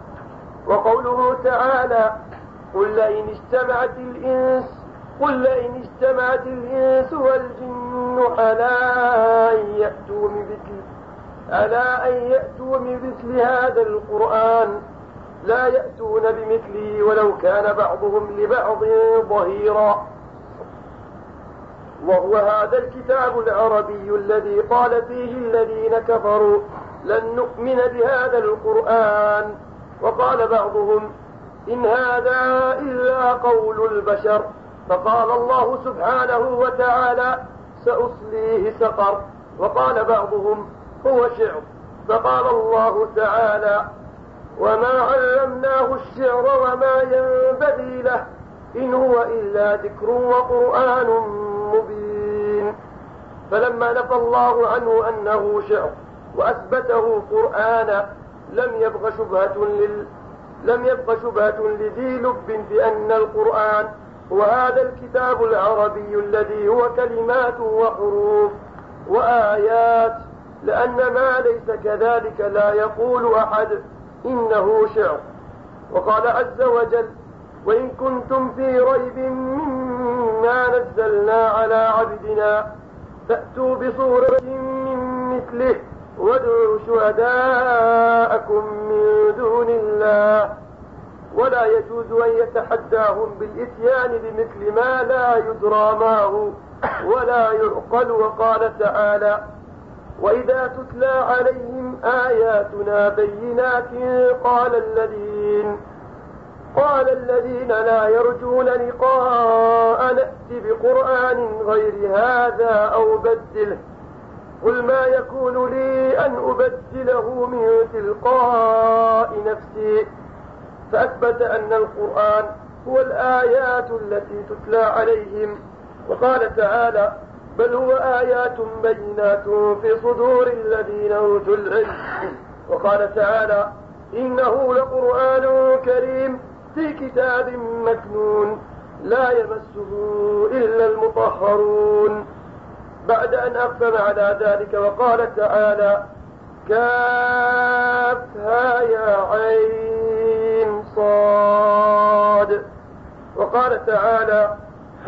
وقوله تعالى: قل لئن اجتمعت الإنس قل لئن اجتمعت الإنس والجن على أن يأتوا بمثل على أن يأتوا بمثل هذا القرآن لا يأتون بمثله ولو كان بعضهم لبعض ظهيرا. وهو هذا الكتاب العربي الذي قال فيه الذين كفروا: لن نؤمن بهذا القرآن. وقال بعضهم: إن هذا إلا قول البشر. فقال الله سبحانه وتعالى: سأصليه سقر. وقال بعضهم: هو شعر. فقال الله تعالى: وما علمناه الشعر وما ينبغي له، إن هو إلا ذكر وقرآن مبين. فلما نفى الله عنه أنه شعر وأثبته قرآنا لم يبق شبهة لل لم يبق شبهة لذي لب بأن القرآن وهذا الكتاب العربي الذي هو كلمات وحروف وآيات، لأن ما ليس كذلك لا يقول أحد إنه شعر. وقال عز وجل: وإن كنتم في ريب مما نزلنا على عبدنا فأتوا بصورة من مثله وادعوا شهداءكم من دون الله. ولا يجوز أن يتحداهم بالإتيان بمثل ما لا يدرى ما هو ولا يعقل. وقال تعالى: وإذا تتلى عليهم آياتنا بينات قال الذين قال الذين لا يرجون لقاء نأت بقرآن غير هذا أو بدله قل ما يكون لي أن أبدله من تلقاء نفسي. فأثبت أن القرآن هو الآيات التي تتلى عليهم. وقال تعالى بل هو آيات بينات في صدور الذين أوتوا العلم. وقال تعالى إنه لقرآن كريم في كتاب مكنون لا يمسه إلا المطهرون. بعد أن أقسم على ذلك وقال تعالى كافها يا عين صاد. وقال تعالى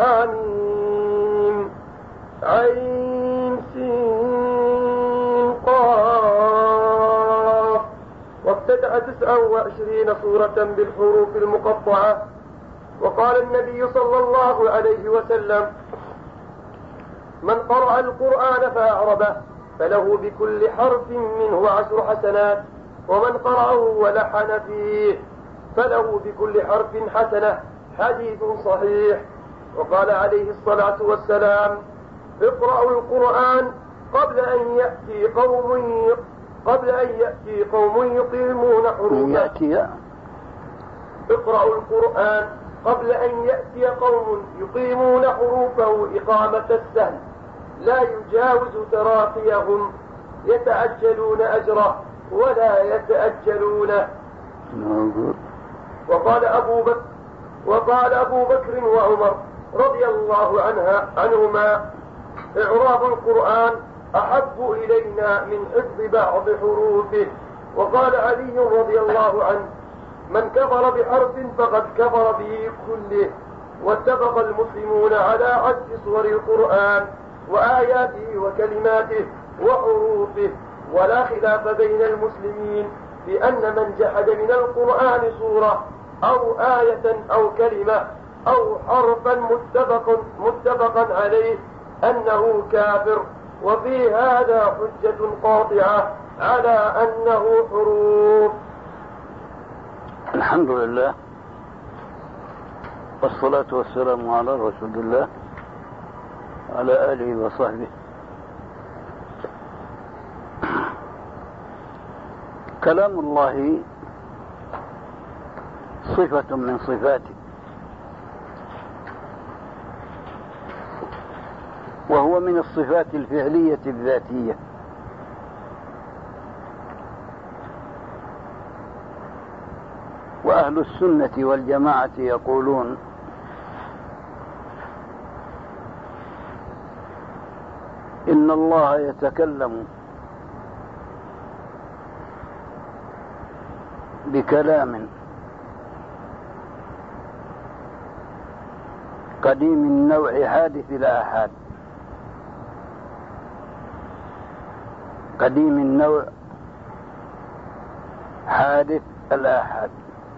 حميم عين سين قاف. وافتتح تسعا وعشرين سورة بالحروف المقطعة. وقال النبي صلى الله عليه وسلم من قرأ القرآن فأعربه فله بكل حرف منه عشر حسنات ومن قرأه ولحن فيه فله بكل حرف حسنة. حديث صحيح. وقال عليه الصلاة والسلام اقرأوا القرآن قبل أن يأتي قوم قبل أن يأتي قوم يقيمون حروفه. اقرأوا القرآن قبل أن يأتي قوم يقيمون حروفه إقامة السهل لا يجاوز تراقيهم يتعجلون أجره ولا يتأجلونه. وقال أبو بكر وقال أبو بكر وعمر رضي الله عنها عنهما إعراب القرآن أحب إلينا من حفظ بعض حروفه. وقال علي رضي الله عنه من كفر بحرف فقد كفر به كله. واتفق المسلمون على عد صور القرآن وآياته وكلماته وحروفه ولا خلاف بين المسلمين في أن من جحد من القرآن سورة أو آية أو كلمة أو حرفا متفق متفقا عليه أنه كافر. وفي هذا حجة قاطعة على أنه حروف. الحمد لله والصلاة والسلام على رسول الله على آله وصحبه. كلام الله صفة من صفاته وهو من الصفات الفعلية الذاتية. وأهل السنة والجماعة يقولون إن الله يتكلم بكلام قديم النوع حادث الآحاد. قديم النوع حادث الآحاد.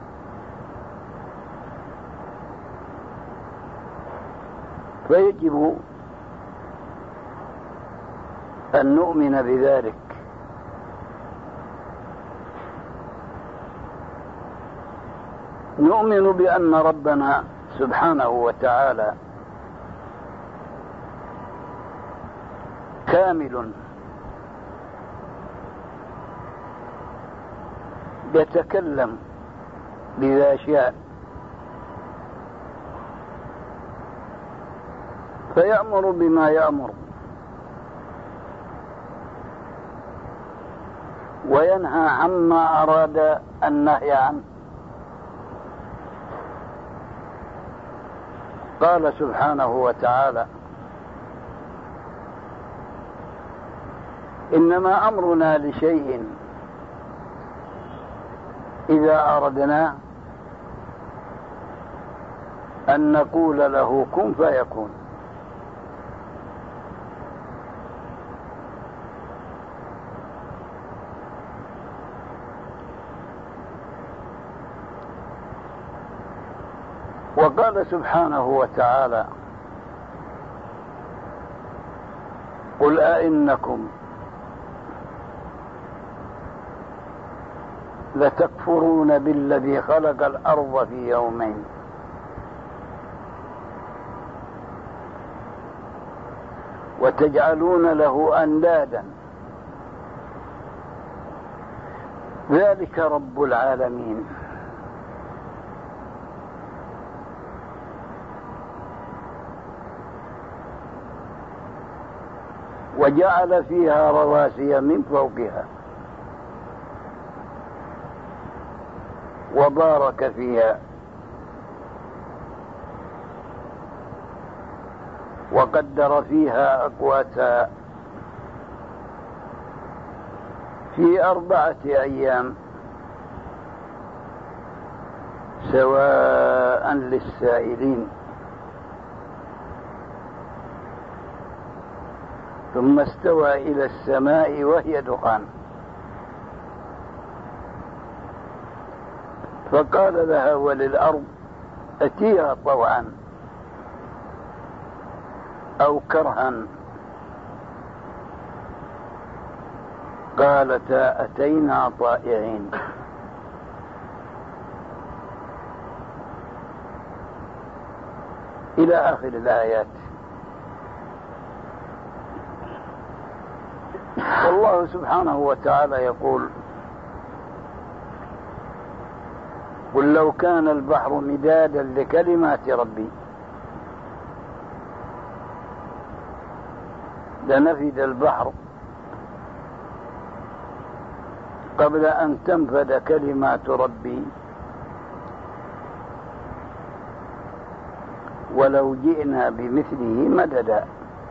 فيجب أن نؤمن بذلك. نؤمن بأن ربنا سبحانه وتعالى كامل يتكلم بذا شاء فيأمر بما يأمر وينهى عما أراد النهي عنه. قال سبحانه وتعالى إنما أمرنا لشيء إذا أردنا أن نقول له كن فيكون. وقال سبحانه وتعالى قل أئنكم لتكفرون بالذي خلق الأرض في يومين وتجعلون له أندادا ذلك رب العالمين. وجعل فيها رواسي من فوقها وبارك فيها وقدر فيها أقواتها في أربعة أيام سواء للسائلين. ثم استوى إلى السماء وهي دخان فقال لها وللأرض أتيها طوعا أو كرها قالتا أتينا طائعين. إلى آخر الآيات. والله سبحانه وتعالى يقول قل لو كان البحر مدادا لكلمات ربي لنفد البحر قبل أن تنفد كلمات ربي ولو جئنا بمثله مددا.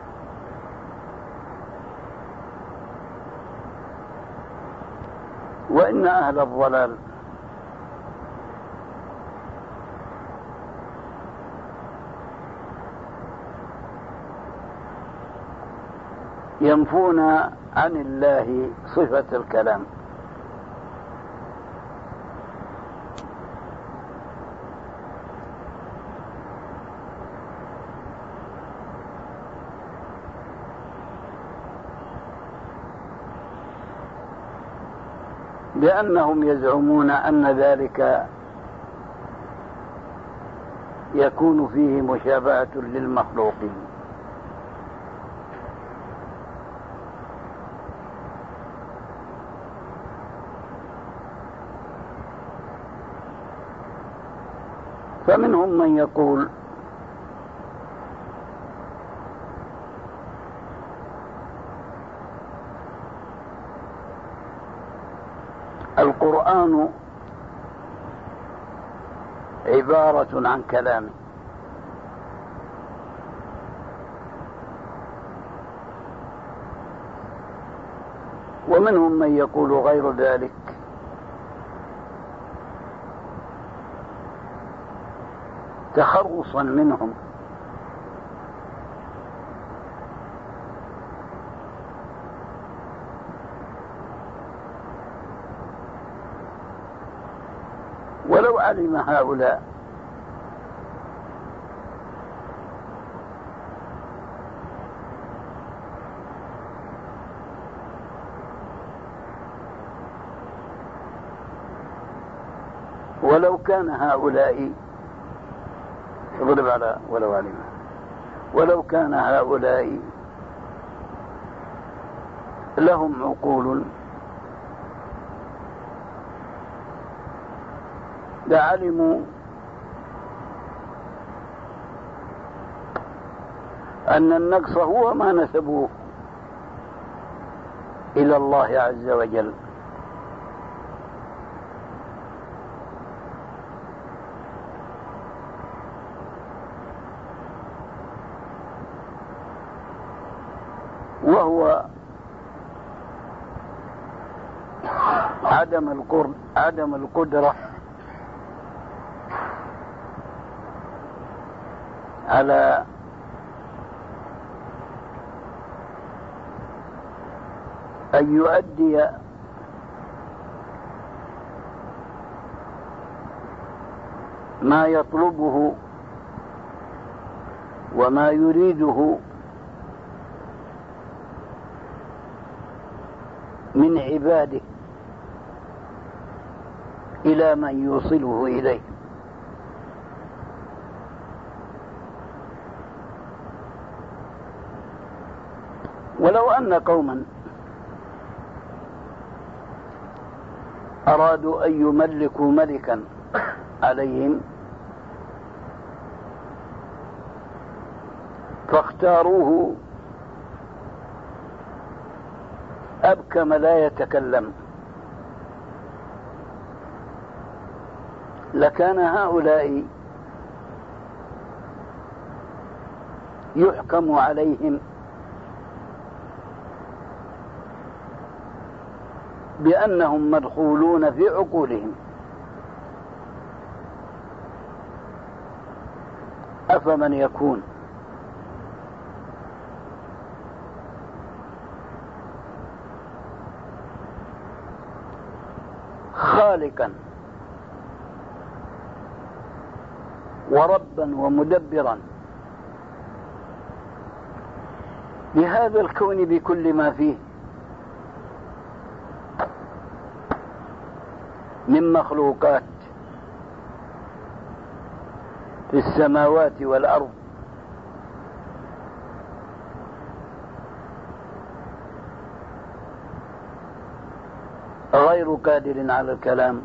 وإن أهل الضلال ينفون عن الله صفة الكلام لأنهم يزعمون أن ذلك يكون فيه مشابهة للمخلوقين. فمنهم من يقول القرآن عبارة عن كلامه ومنهم من يقول غير ذلك تخرصا منهم ولو علم هؤلاء ولو كان هؤلاء اضرب على ولو علم ولو كان هؤلاء لهم عقول لعلموا أن النقص هو ما نسبوه إلى الله عز وجل. وهو عدم القرب عدم القدرة على أن يؤدي ما يطلبه وما يريده من عباده إلى من يوصله إليه. ولو أن قوما أرادوا أن يملكوا ملكا عليهم فاختاروه أبكم لا يتكلم، لكان هؤلاء يحكم عليهم بأنهم مدخولون في عقولهم. أفمن يكون خالقا وربا ومدبرا لهذا الكون بكل ما فيه من مخلوقات في السماوات والأرض، غير قادر على الكلام،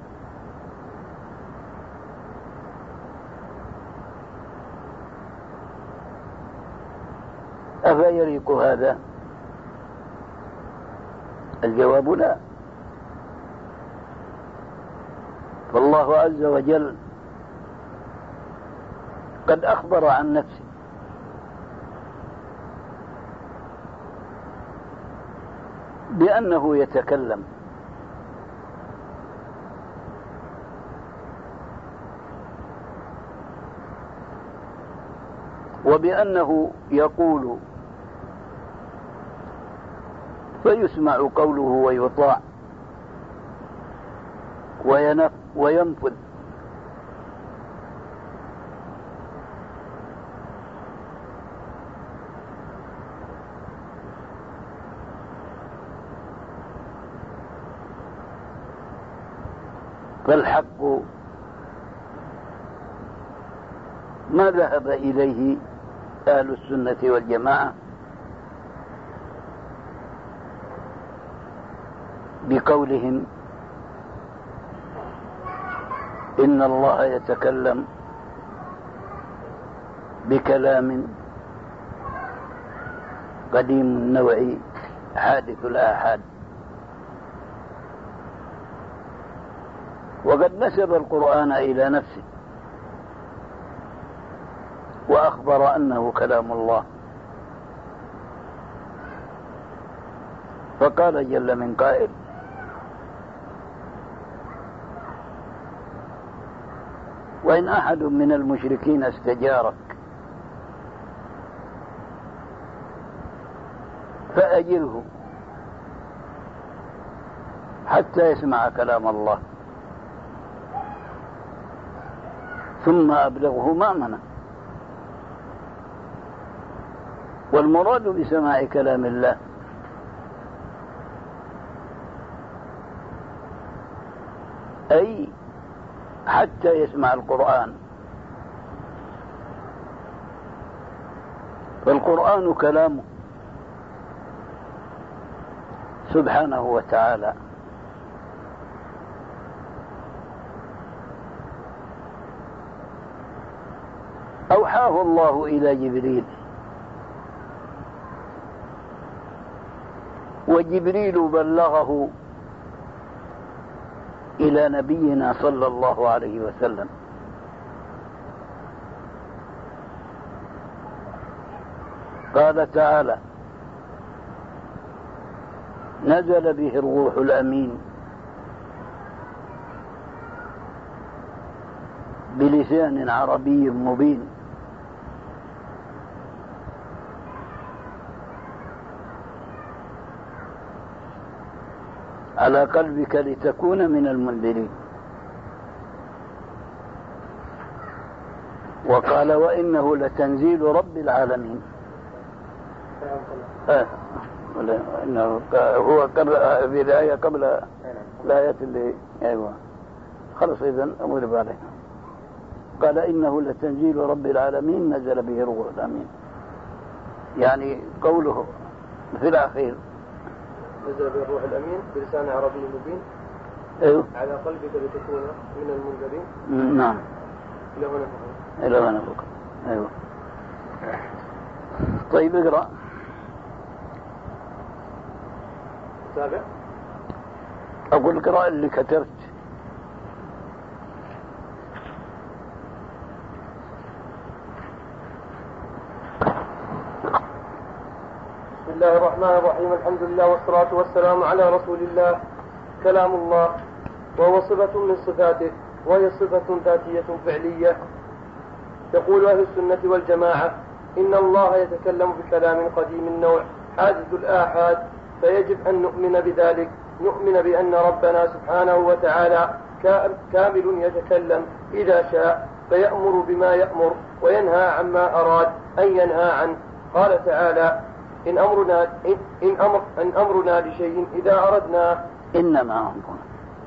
أفيليق هذا؟ الجواب لا. فالله عز وجل قد أخبر عن نفسه بأنه يتكلم، وبأنه يقول فيسمع قوله ويطاع وينفذ. فالحق ما ذهب إليه أهل السنة والجماعة بقولهم إن الله يتكلم بكلام قديم النوع حادث الآحاد. وقد نسب القرآن إلى نفسه وأخبر أنه كلام الله، فقال جل من قائل وإن أحد من المشركين استجارك فأجره حتى يسمع كلام الله ثم أبلغه مأمنه. والمراد بسماع كلام الله أي حتى يسمع القرآن، فالقرآن كلامه سبحانه وتعالى، أوحاه الله إلى جبريل، وجبريل بلغه إلى نبينا صلى الله عليه وسلم. قال تعالى نزل به الروح الأمين بلسان عربي مبين على قلبك لتكون من المنذرين. وقال وإنه لتنزيل رب العالمين. آه. إنه هو قبل في الآية قبل الآية اللي أيوة خلص إذن أمر عليه. قال إنه لتنزيل رب العالمين نزل به الروح الأمين. يعني قوله في الأخير نزل به الروح الأمين بلسان عربي مبين. أيوه. على قلبك لتكون من المنذرين. نعم. إلى هنا فقط. إلى هنا فقط. أيوه. طيب اقرأ. سابع. أقول اقرأ اللي كتبت. بسم الله الرحمن الرحيم. الحمد لله والصلاة والسلام على رسول الله. كلام الله وهو صفة من صفاته، وهي صفة ذاتية فعلية. يقول أهل السنة والجماعة إن الله يتكلم بكلام قديم النوع حادث الآحاد، فيجب أن نؤمن بذلك. نؤمن بأن ربنا سبحانه وتعالى كامل يتكلم إذا شاء، فيأمر بما يأمر وينهى عما أراد أن ينهى عنه. قال تعالى إن أمرنا, إن, إن, أمر إن أمرنا لشيء إذا أردنا إنما أمرنا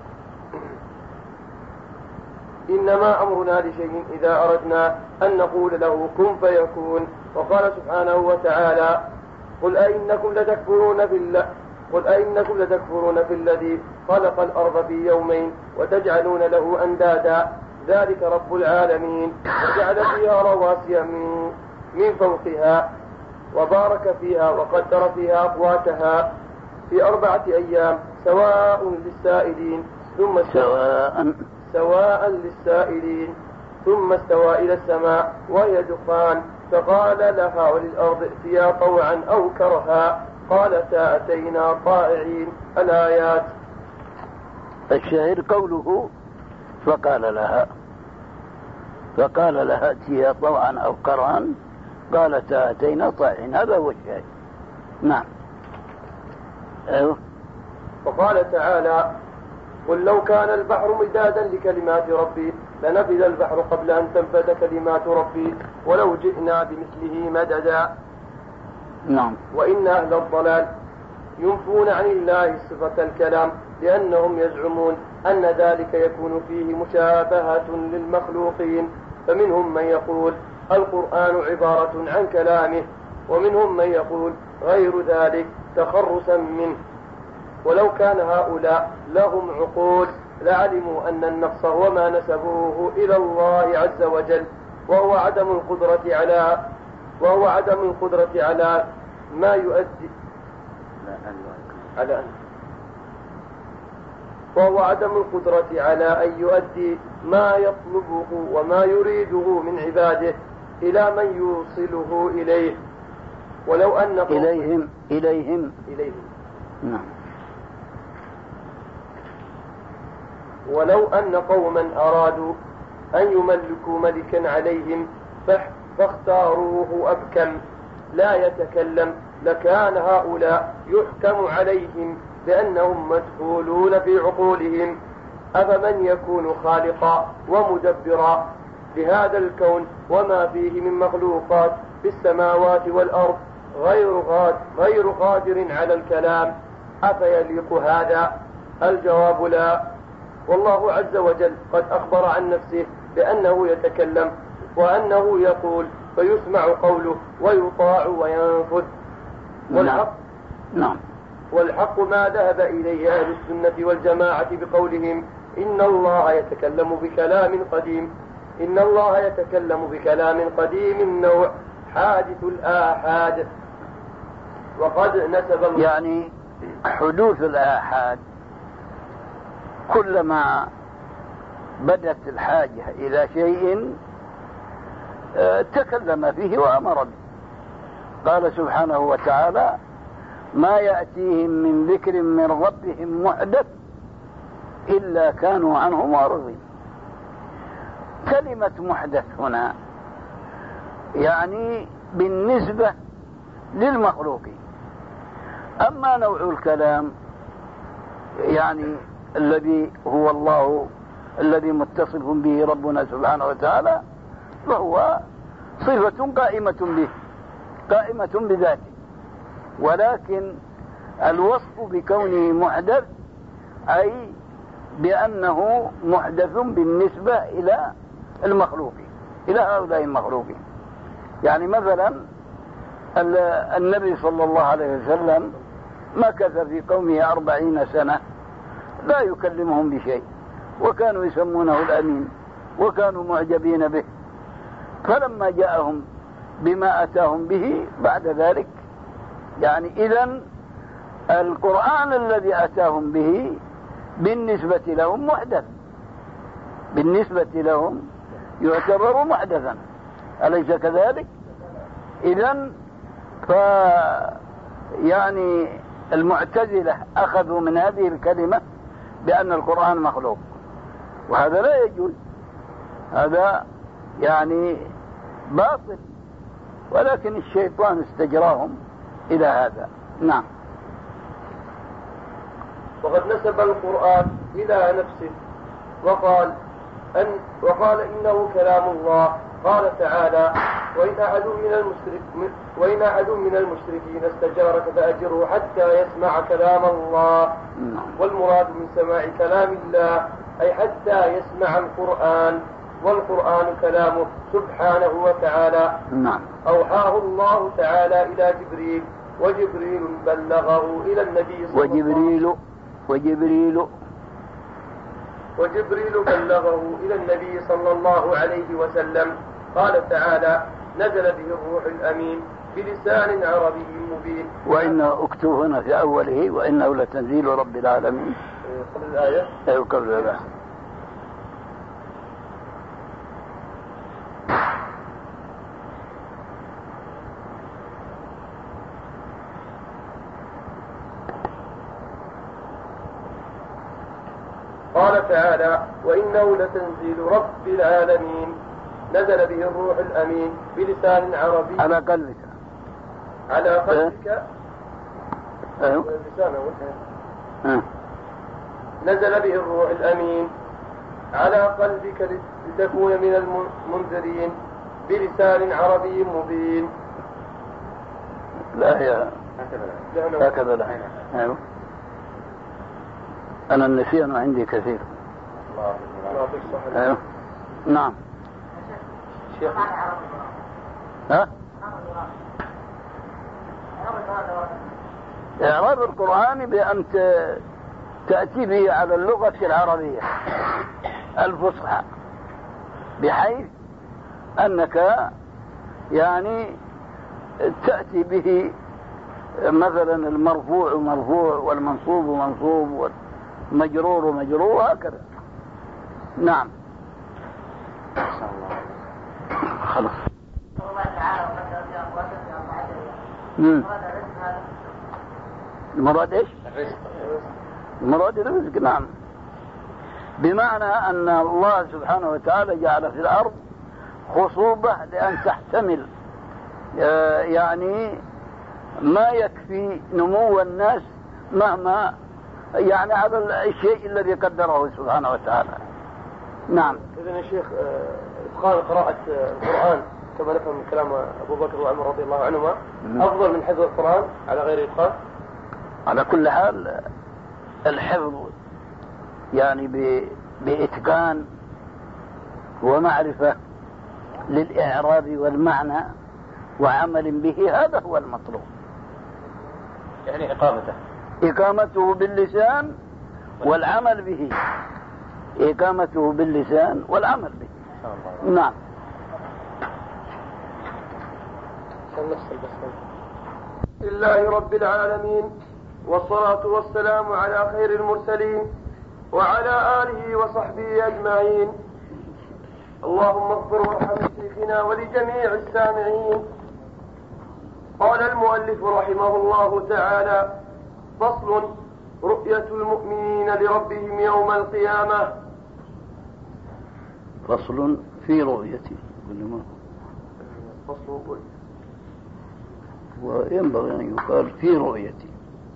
إنما أمرنا لشيء إذا أردنا أن نقول له كن فيكون. وقال سبحانه وتعالى قل أئنكم لتكفرون بالله قل أئنكم لتكفرون في الذي خلق الأرض في يومين وتجعلون له أندادا ذلك رب العالمين وجعل فيها رواسي من, من فوقها وبارك فيها وقدر فيها أقواتها في أربعة أيام سواء للسائلين ثم سواء سواء للسائلين ثم استوى إلى السماء وهي دخان فقال لها وللأرض ائتيا طوعا أو كرها قالتا أتينا طائعين. الآيات. الشاهد قوله فقال لها فقال لها ائتيا طوعا أو كرها قالتا أتينا طائعين. هذا هو الشاهد. نعم. أيوه. وقال تعالى قل لو كان البحر مدادا لكلمات ربي لنفذ البحر قبل أن تنفذ كلمات ربي ولو جئنا بمثله مددا. نعم. وإن أهل الضلال ينفون عن الله صفة الكلام لأنهم يزعمون أن ذلك يكون فيه مشابهة للمخلوقين، فمنهم من يقول القرآن عبارة عن كلامه، ومنهم من يقول غير ذلك تخرصا منه. ولو كان هؤلاء لهم عقول لعلموا أن النقص هو ما نسبوه إلى الله عز وجل، وهو عدم القدرة على وهو عدم القدرة على ما يؤدي على أن وهو عدم القدرة على أن يؤدي ما يطلبه وما يريده من عباده إلى من يوصله إليه. ولو أن إليهم إليهم إليهم نعم. ولو أن قوما أرادوا أن يملكوا ملكا عليهم فاختاروه أبكم لا يتكلم لكان هؤلاء يحكم عليهم بأنهم مجهولون في عقولهم. أفمن يكون خالقا ومدبرا لهذا الكون وما فيه من مخلوقات في السماوات والأرض غير غادر, غير قادر على الكلام أفيليق هذا؟ الجواب لا. والله عز وجل قد أخبر عن نفسه بأنه يتكلم وأنه يقول فيسمع قوله ويطاع وينفذ. والحق نعم. والحق ما ذهب إليه أهل السنة والجماعة بقولهم إن الله يتكلم بكلام قديم إن الله يتكلم بكلام قديم النوع حادث الآحاد. وقد نسب الله يعني حدوث الآحاد كلما بدت الحاجة إلى شيء تكلم فيه وأمر به. قال سبحانه وتعالى ما يأتيهم من ذكر من ربهم محدث إلا كانوا عنه معرضين. كلمة محدث هنا يعني بالنسبة للمخلوقين. أما نوع الكلام يعني الذي هو الله الذي متصف به ربنا سبحانه وتعالى فهو صفة قائمة به قائمة بذاته، ولكن الوصف بكونه محدث أي بأنه محدث بالنسبة إلى المخلوقين، إلى هؤلاء المخلوقين. يعني مثلا النبي صلى الله عليه وسلم مكث في قومه أربعين سنة لا يكلمهم بشيء، وكانوا يسمونه الأمين، وكانوا معجبين به. فلما جاءهم بما أتاهم به بعد ذلك، يعني إذن القرآن الذي أتاهم به بالنسبة لهم محدث، بالنسبة لهم يعتبر محدثا، أليس كذلك؟ إذن ف يعني المعتزلة أخذوا من هذه الكلمة بأن القرآن مخلوق، وهذا لا يجوز، هذا يعني باطل، ولكن الشيطان استجراهم إلى هذا. نعم. وقد نسب القرآن إلى نفسه وقال أن وقال إنه كلام الله. قال تعالى: وإن أحد من المشرك وإن أحد من المشركين استجارك فأجره حتى يسمع كلام الله. والمراد من سماع كلام الله أي حتى يسمع القرآن، والقرآن كلامه سبحانه وتعالى. نعم. أوحاه الله تعالى إلى جبريل، وجبريل بلغه إلى النبي صلى الله عليه وسلم وجبريل وجبريل بلغه إلى النبي صلى الله عليه وسلم. قال تعالى: نزل به الروح الأمين بلسان عربي مبين. وإنه اكتب هنا في أوله: وإنه لتنزيل رب العالمين. قبل الآية؟ أيوة قبل الآية. قال تعالى: وإنه لتنزيل رب العالمين نزل به الروح الأمين بلسان عربي على قلبك على قلبك أه؟ أه؟ نزل به الروح الأمين على قلبك لتكون من المنذرين بلسان عربي مبين. لا يا هكذا لا. أيوه أنا النسيان عندي كثير. أيوه نعم. شيخ ها؟ إعراب القرآن بأن تأتي به على اللغة العربية الفصحى، بحيث أنك يعني تأتي به مثلا المرفوع مرفوع والمنصوب منصوب والمجرور مجرور هكذا. نعم. خلاص. المراد ايش؟ المراد الرزق. نعم. بمعنى أن الله سبحانه وتعالى جعل في الأرض خصوبة لأن تحتمل يعني ما يكفي نمو الناس مهما يعني هذا الشيء الذي قدره سبحانه وتعالى. نعم. إذن يا شيخ إتقان قراءة القرآن كما نفهم من كلام أبو بكر وعمر رضي الله عنهما أفضل من حفظ القرآن على غير إتقان؟ على كل حال الحفظ يعني بإتقان ومعرفة للإعراب والمعنى وعمل به، هذا هو المطلوب. يعني إقامته إقامته باللسان والعمل به، إقامته باللسان والعمل به. نعم. لله رب العالمين، والصلاة والسلام على خير المرسلين وعلى آله وصحبه أجمعين. اللهم اغفر وارحم شيخنا ولجميع السامعين. قال المؤلف رحمه الله تعالى: فصل: رؤية المؤمنين لربهم يوم القيامة. فصل في رؤيته، فصل وينبغي أن يقال في رؤيته.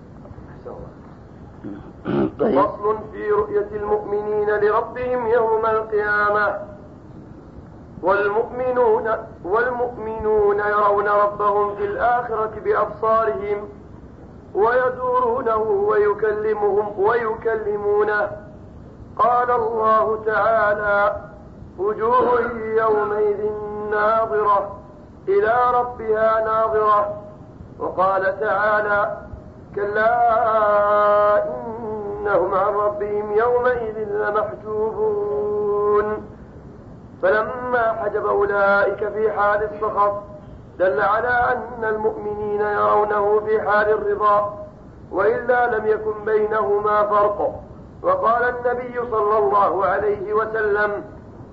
طيب. فصل في رؤية المؤمنين لربهم يوم القيامة. والمؤمنون والمؤمنون يرون ربهم في الآخرة بأبصارهم ويدورونه ويكلمهم ويكلمونه قال الله تعالى: وجوه يومئذ ناظرة إلى ربها ناظرة. وقال تعالى: كلا إنهم عن ربهم يومئذ لمحجوبون. فلما حجب أولئك في حال السخط دل على أن المؤمنين يرونه في حال الرضا، وإلا لم يكن بينهما فرق. وقال النبي صلى الله عليه وسلم: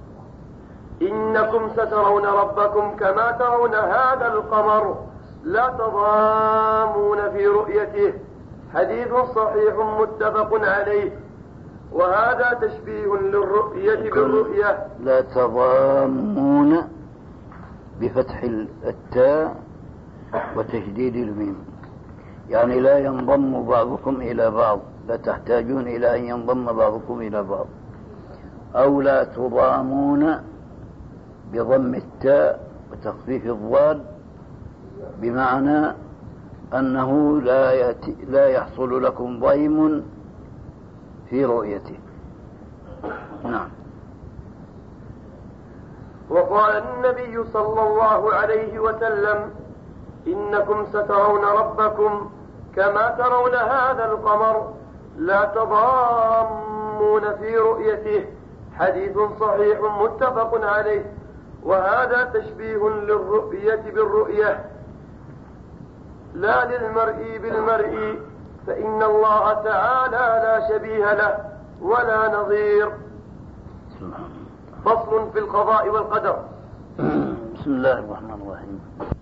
إنكم سترون ربكم كما ترون هذا القمر لا تضامون في رؤيته. حديث صحيح متفق عليه. وهذا تشبيه للرؤية بالرؤية. لا تضامون بفتح التاء وتشديد الميم، يعني لا ينضم بعضكم إلى بعض، لا تحتاجون إلى أن ينضم بعضكم إلى بعض. أو لا تضامون بضم التاء وتخفيف الضاد، بمعنى أنه لا, يأتي لا يحصل لكم ضيم في رؤيته. نعم. وقال النبي صلى الله عليه وسلم: إنكم سترون ربكم كما ترون هذا القمر لا تضامون في رؤيته. حديث صحيح متفق عليه. وهذا تشبيه للرؤية بالرؤية لا للمرء بالمرء، فإن الله تعالى لا شبيه له ولا نظير. فصل في القضاء والقدر. بسم الله الرحمن الرحيم.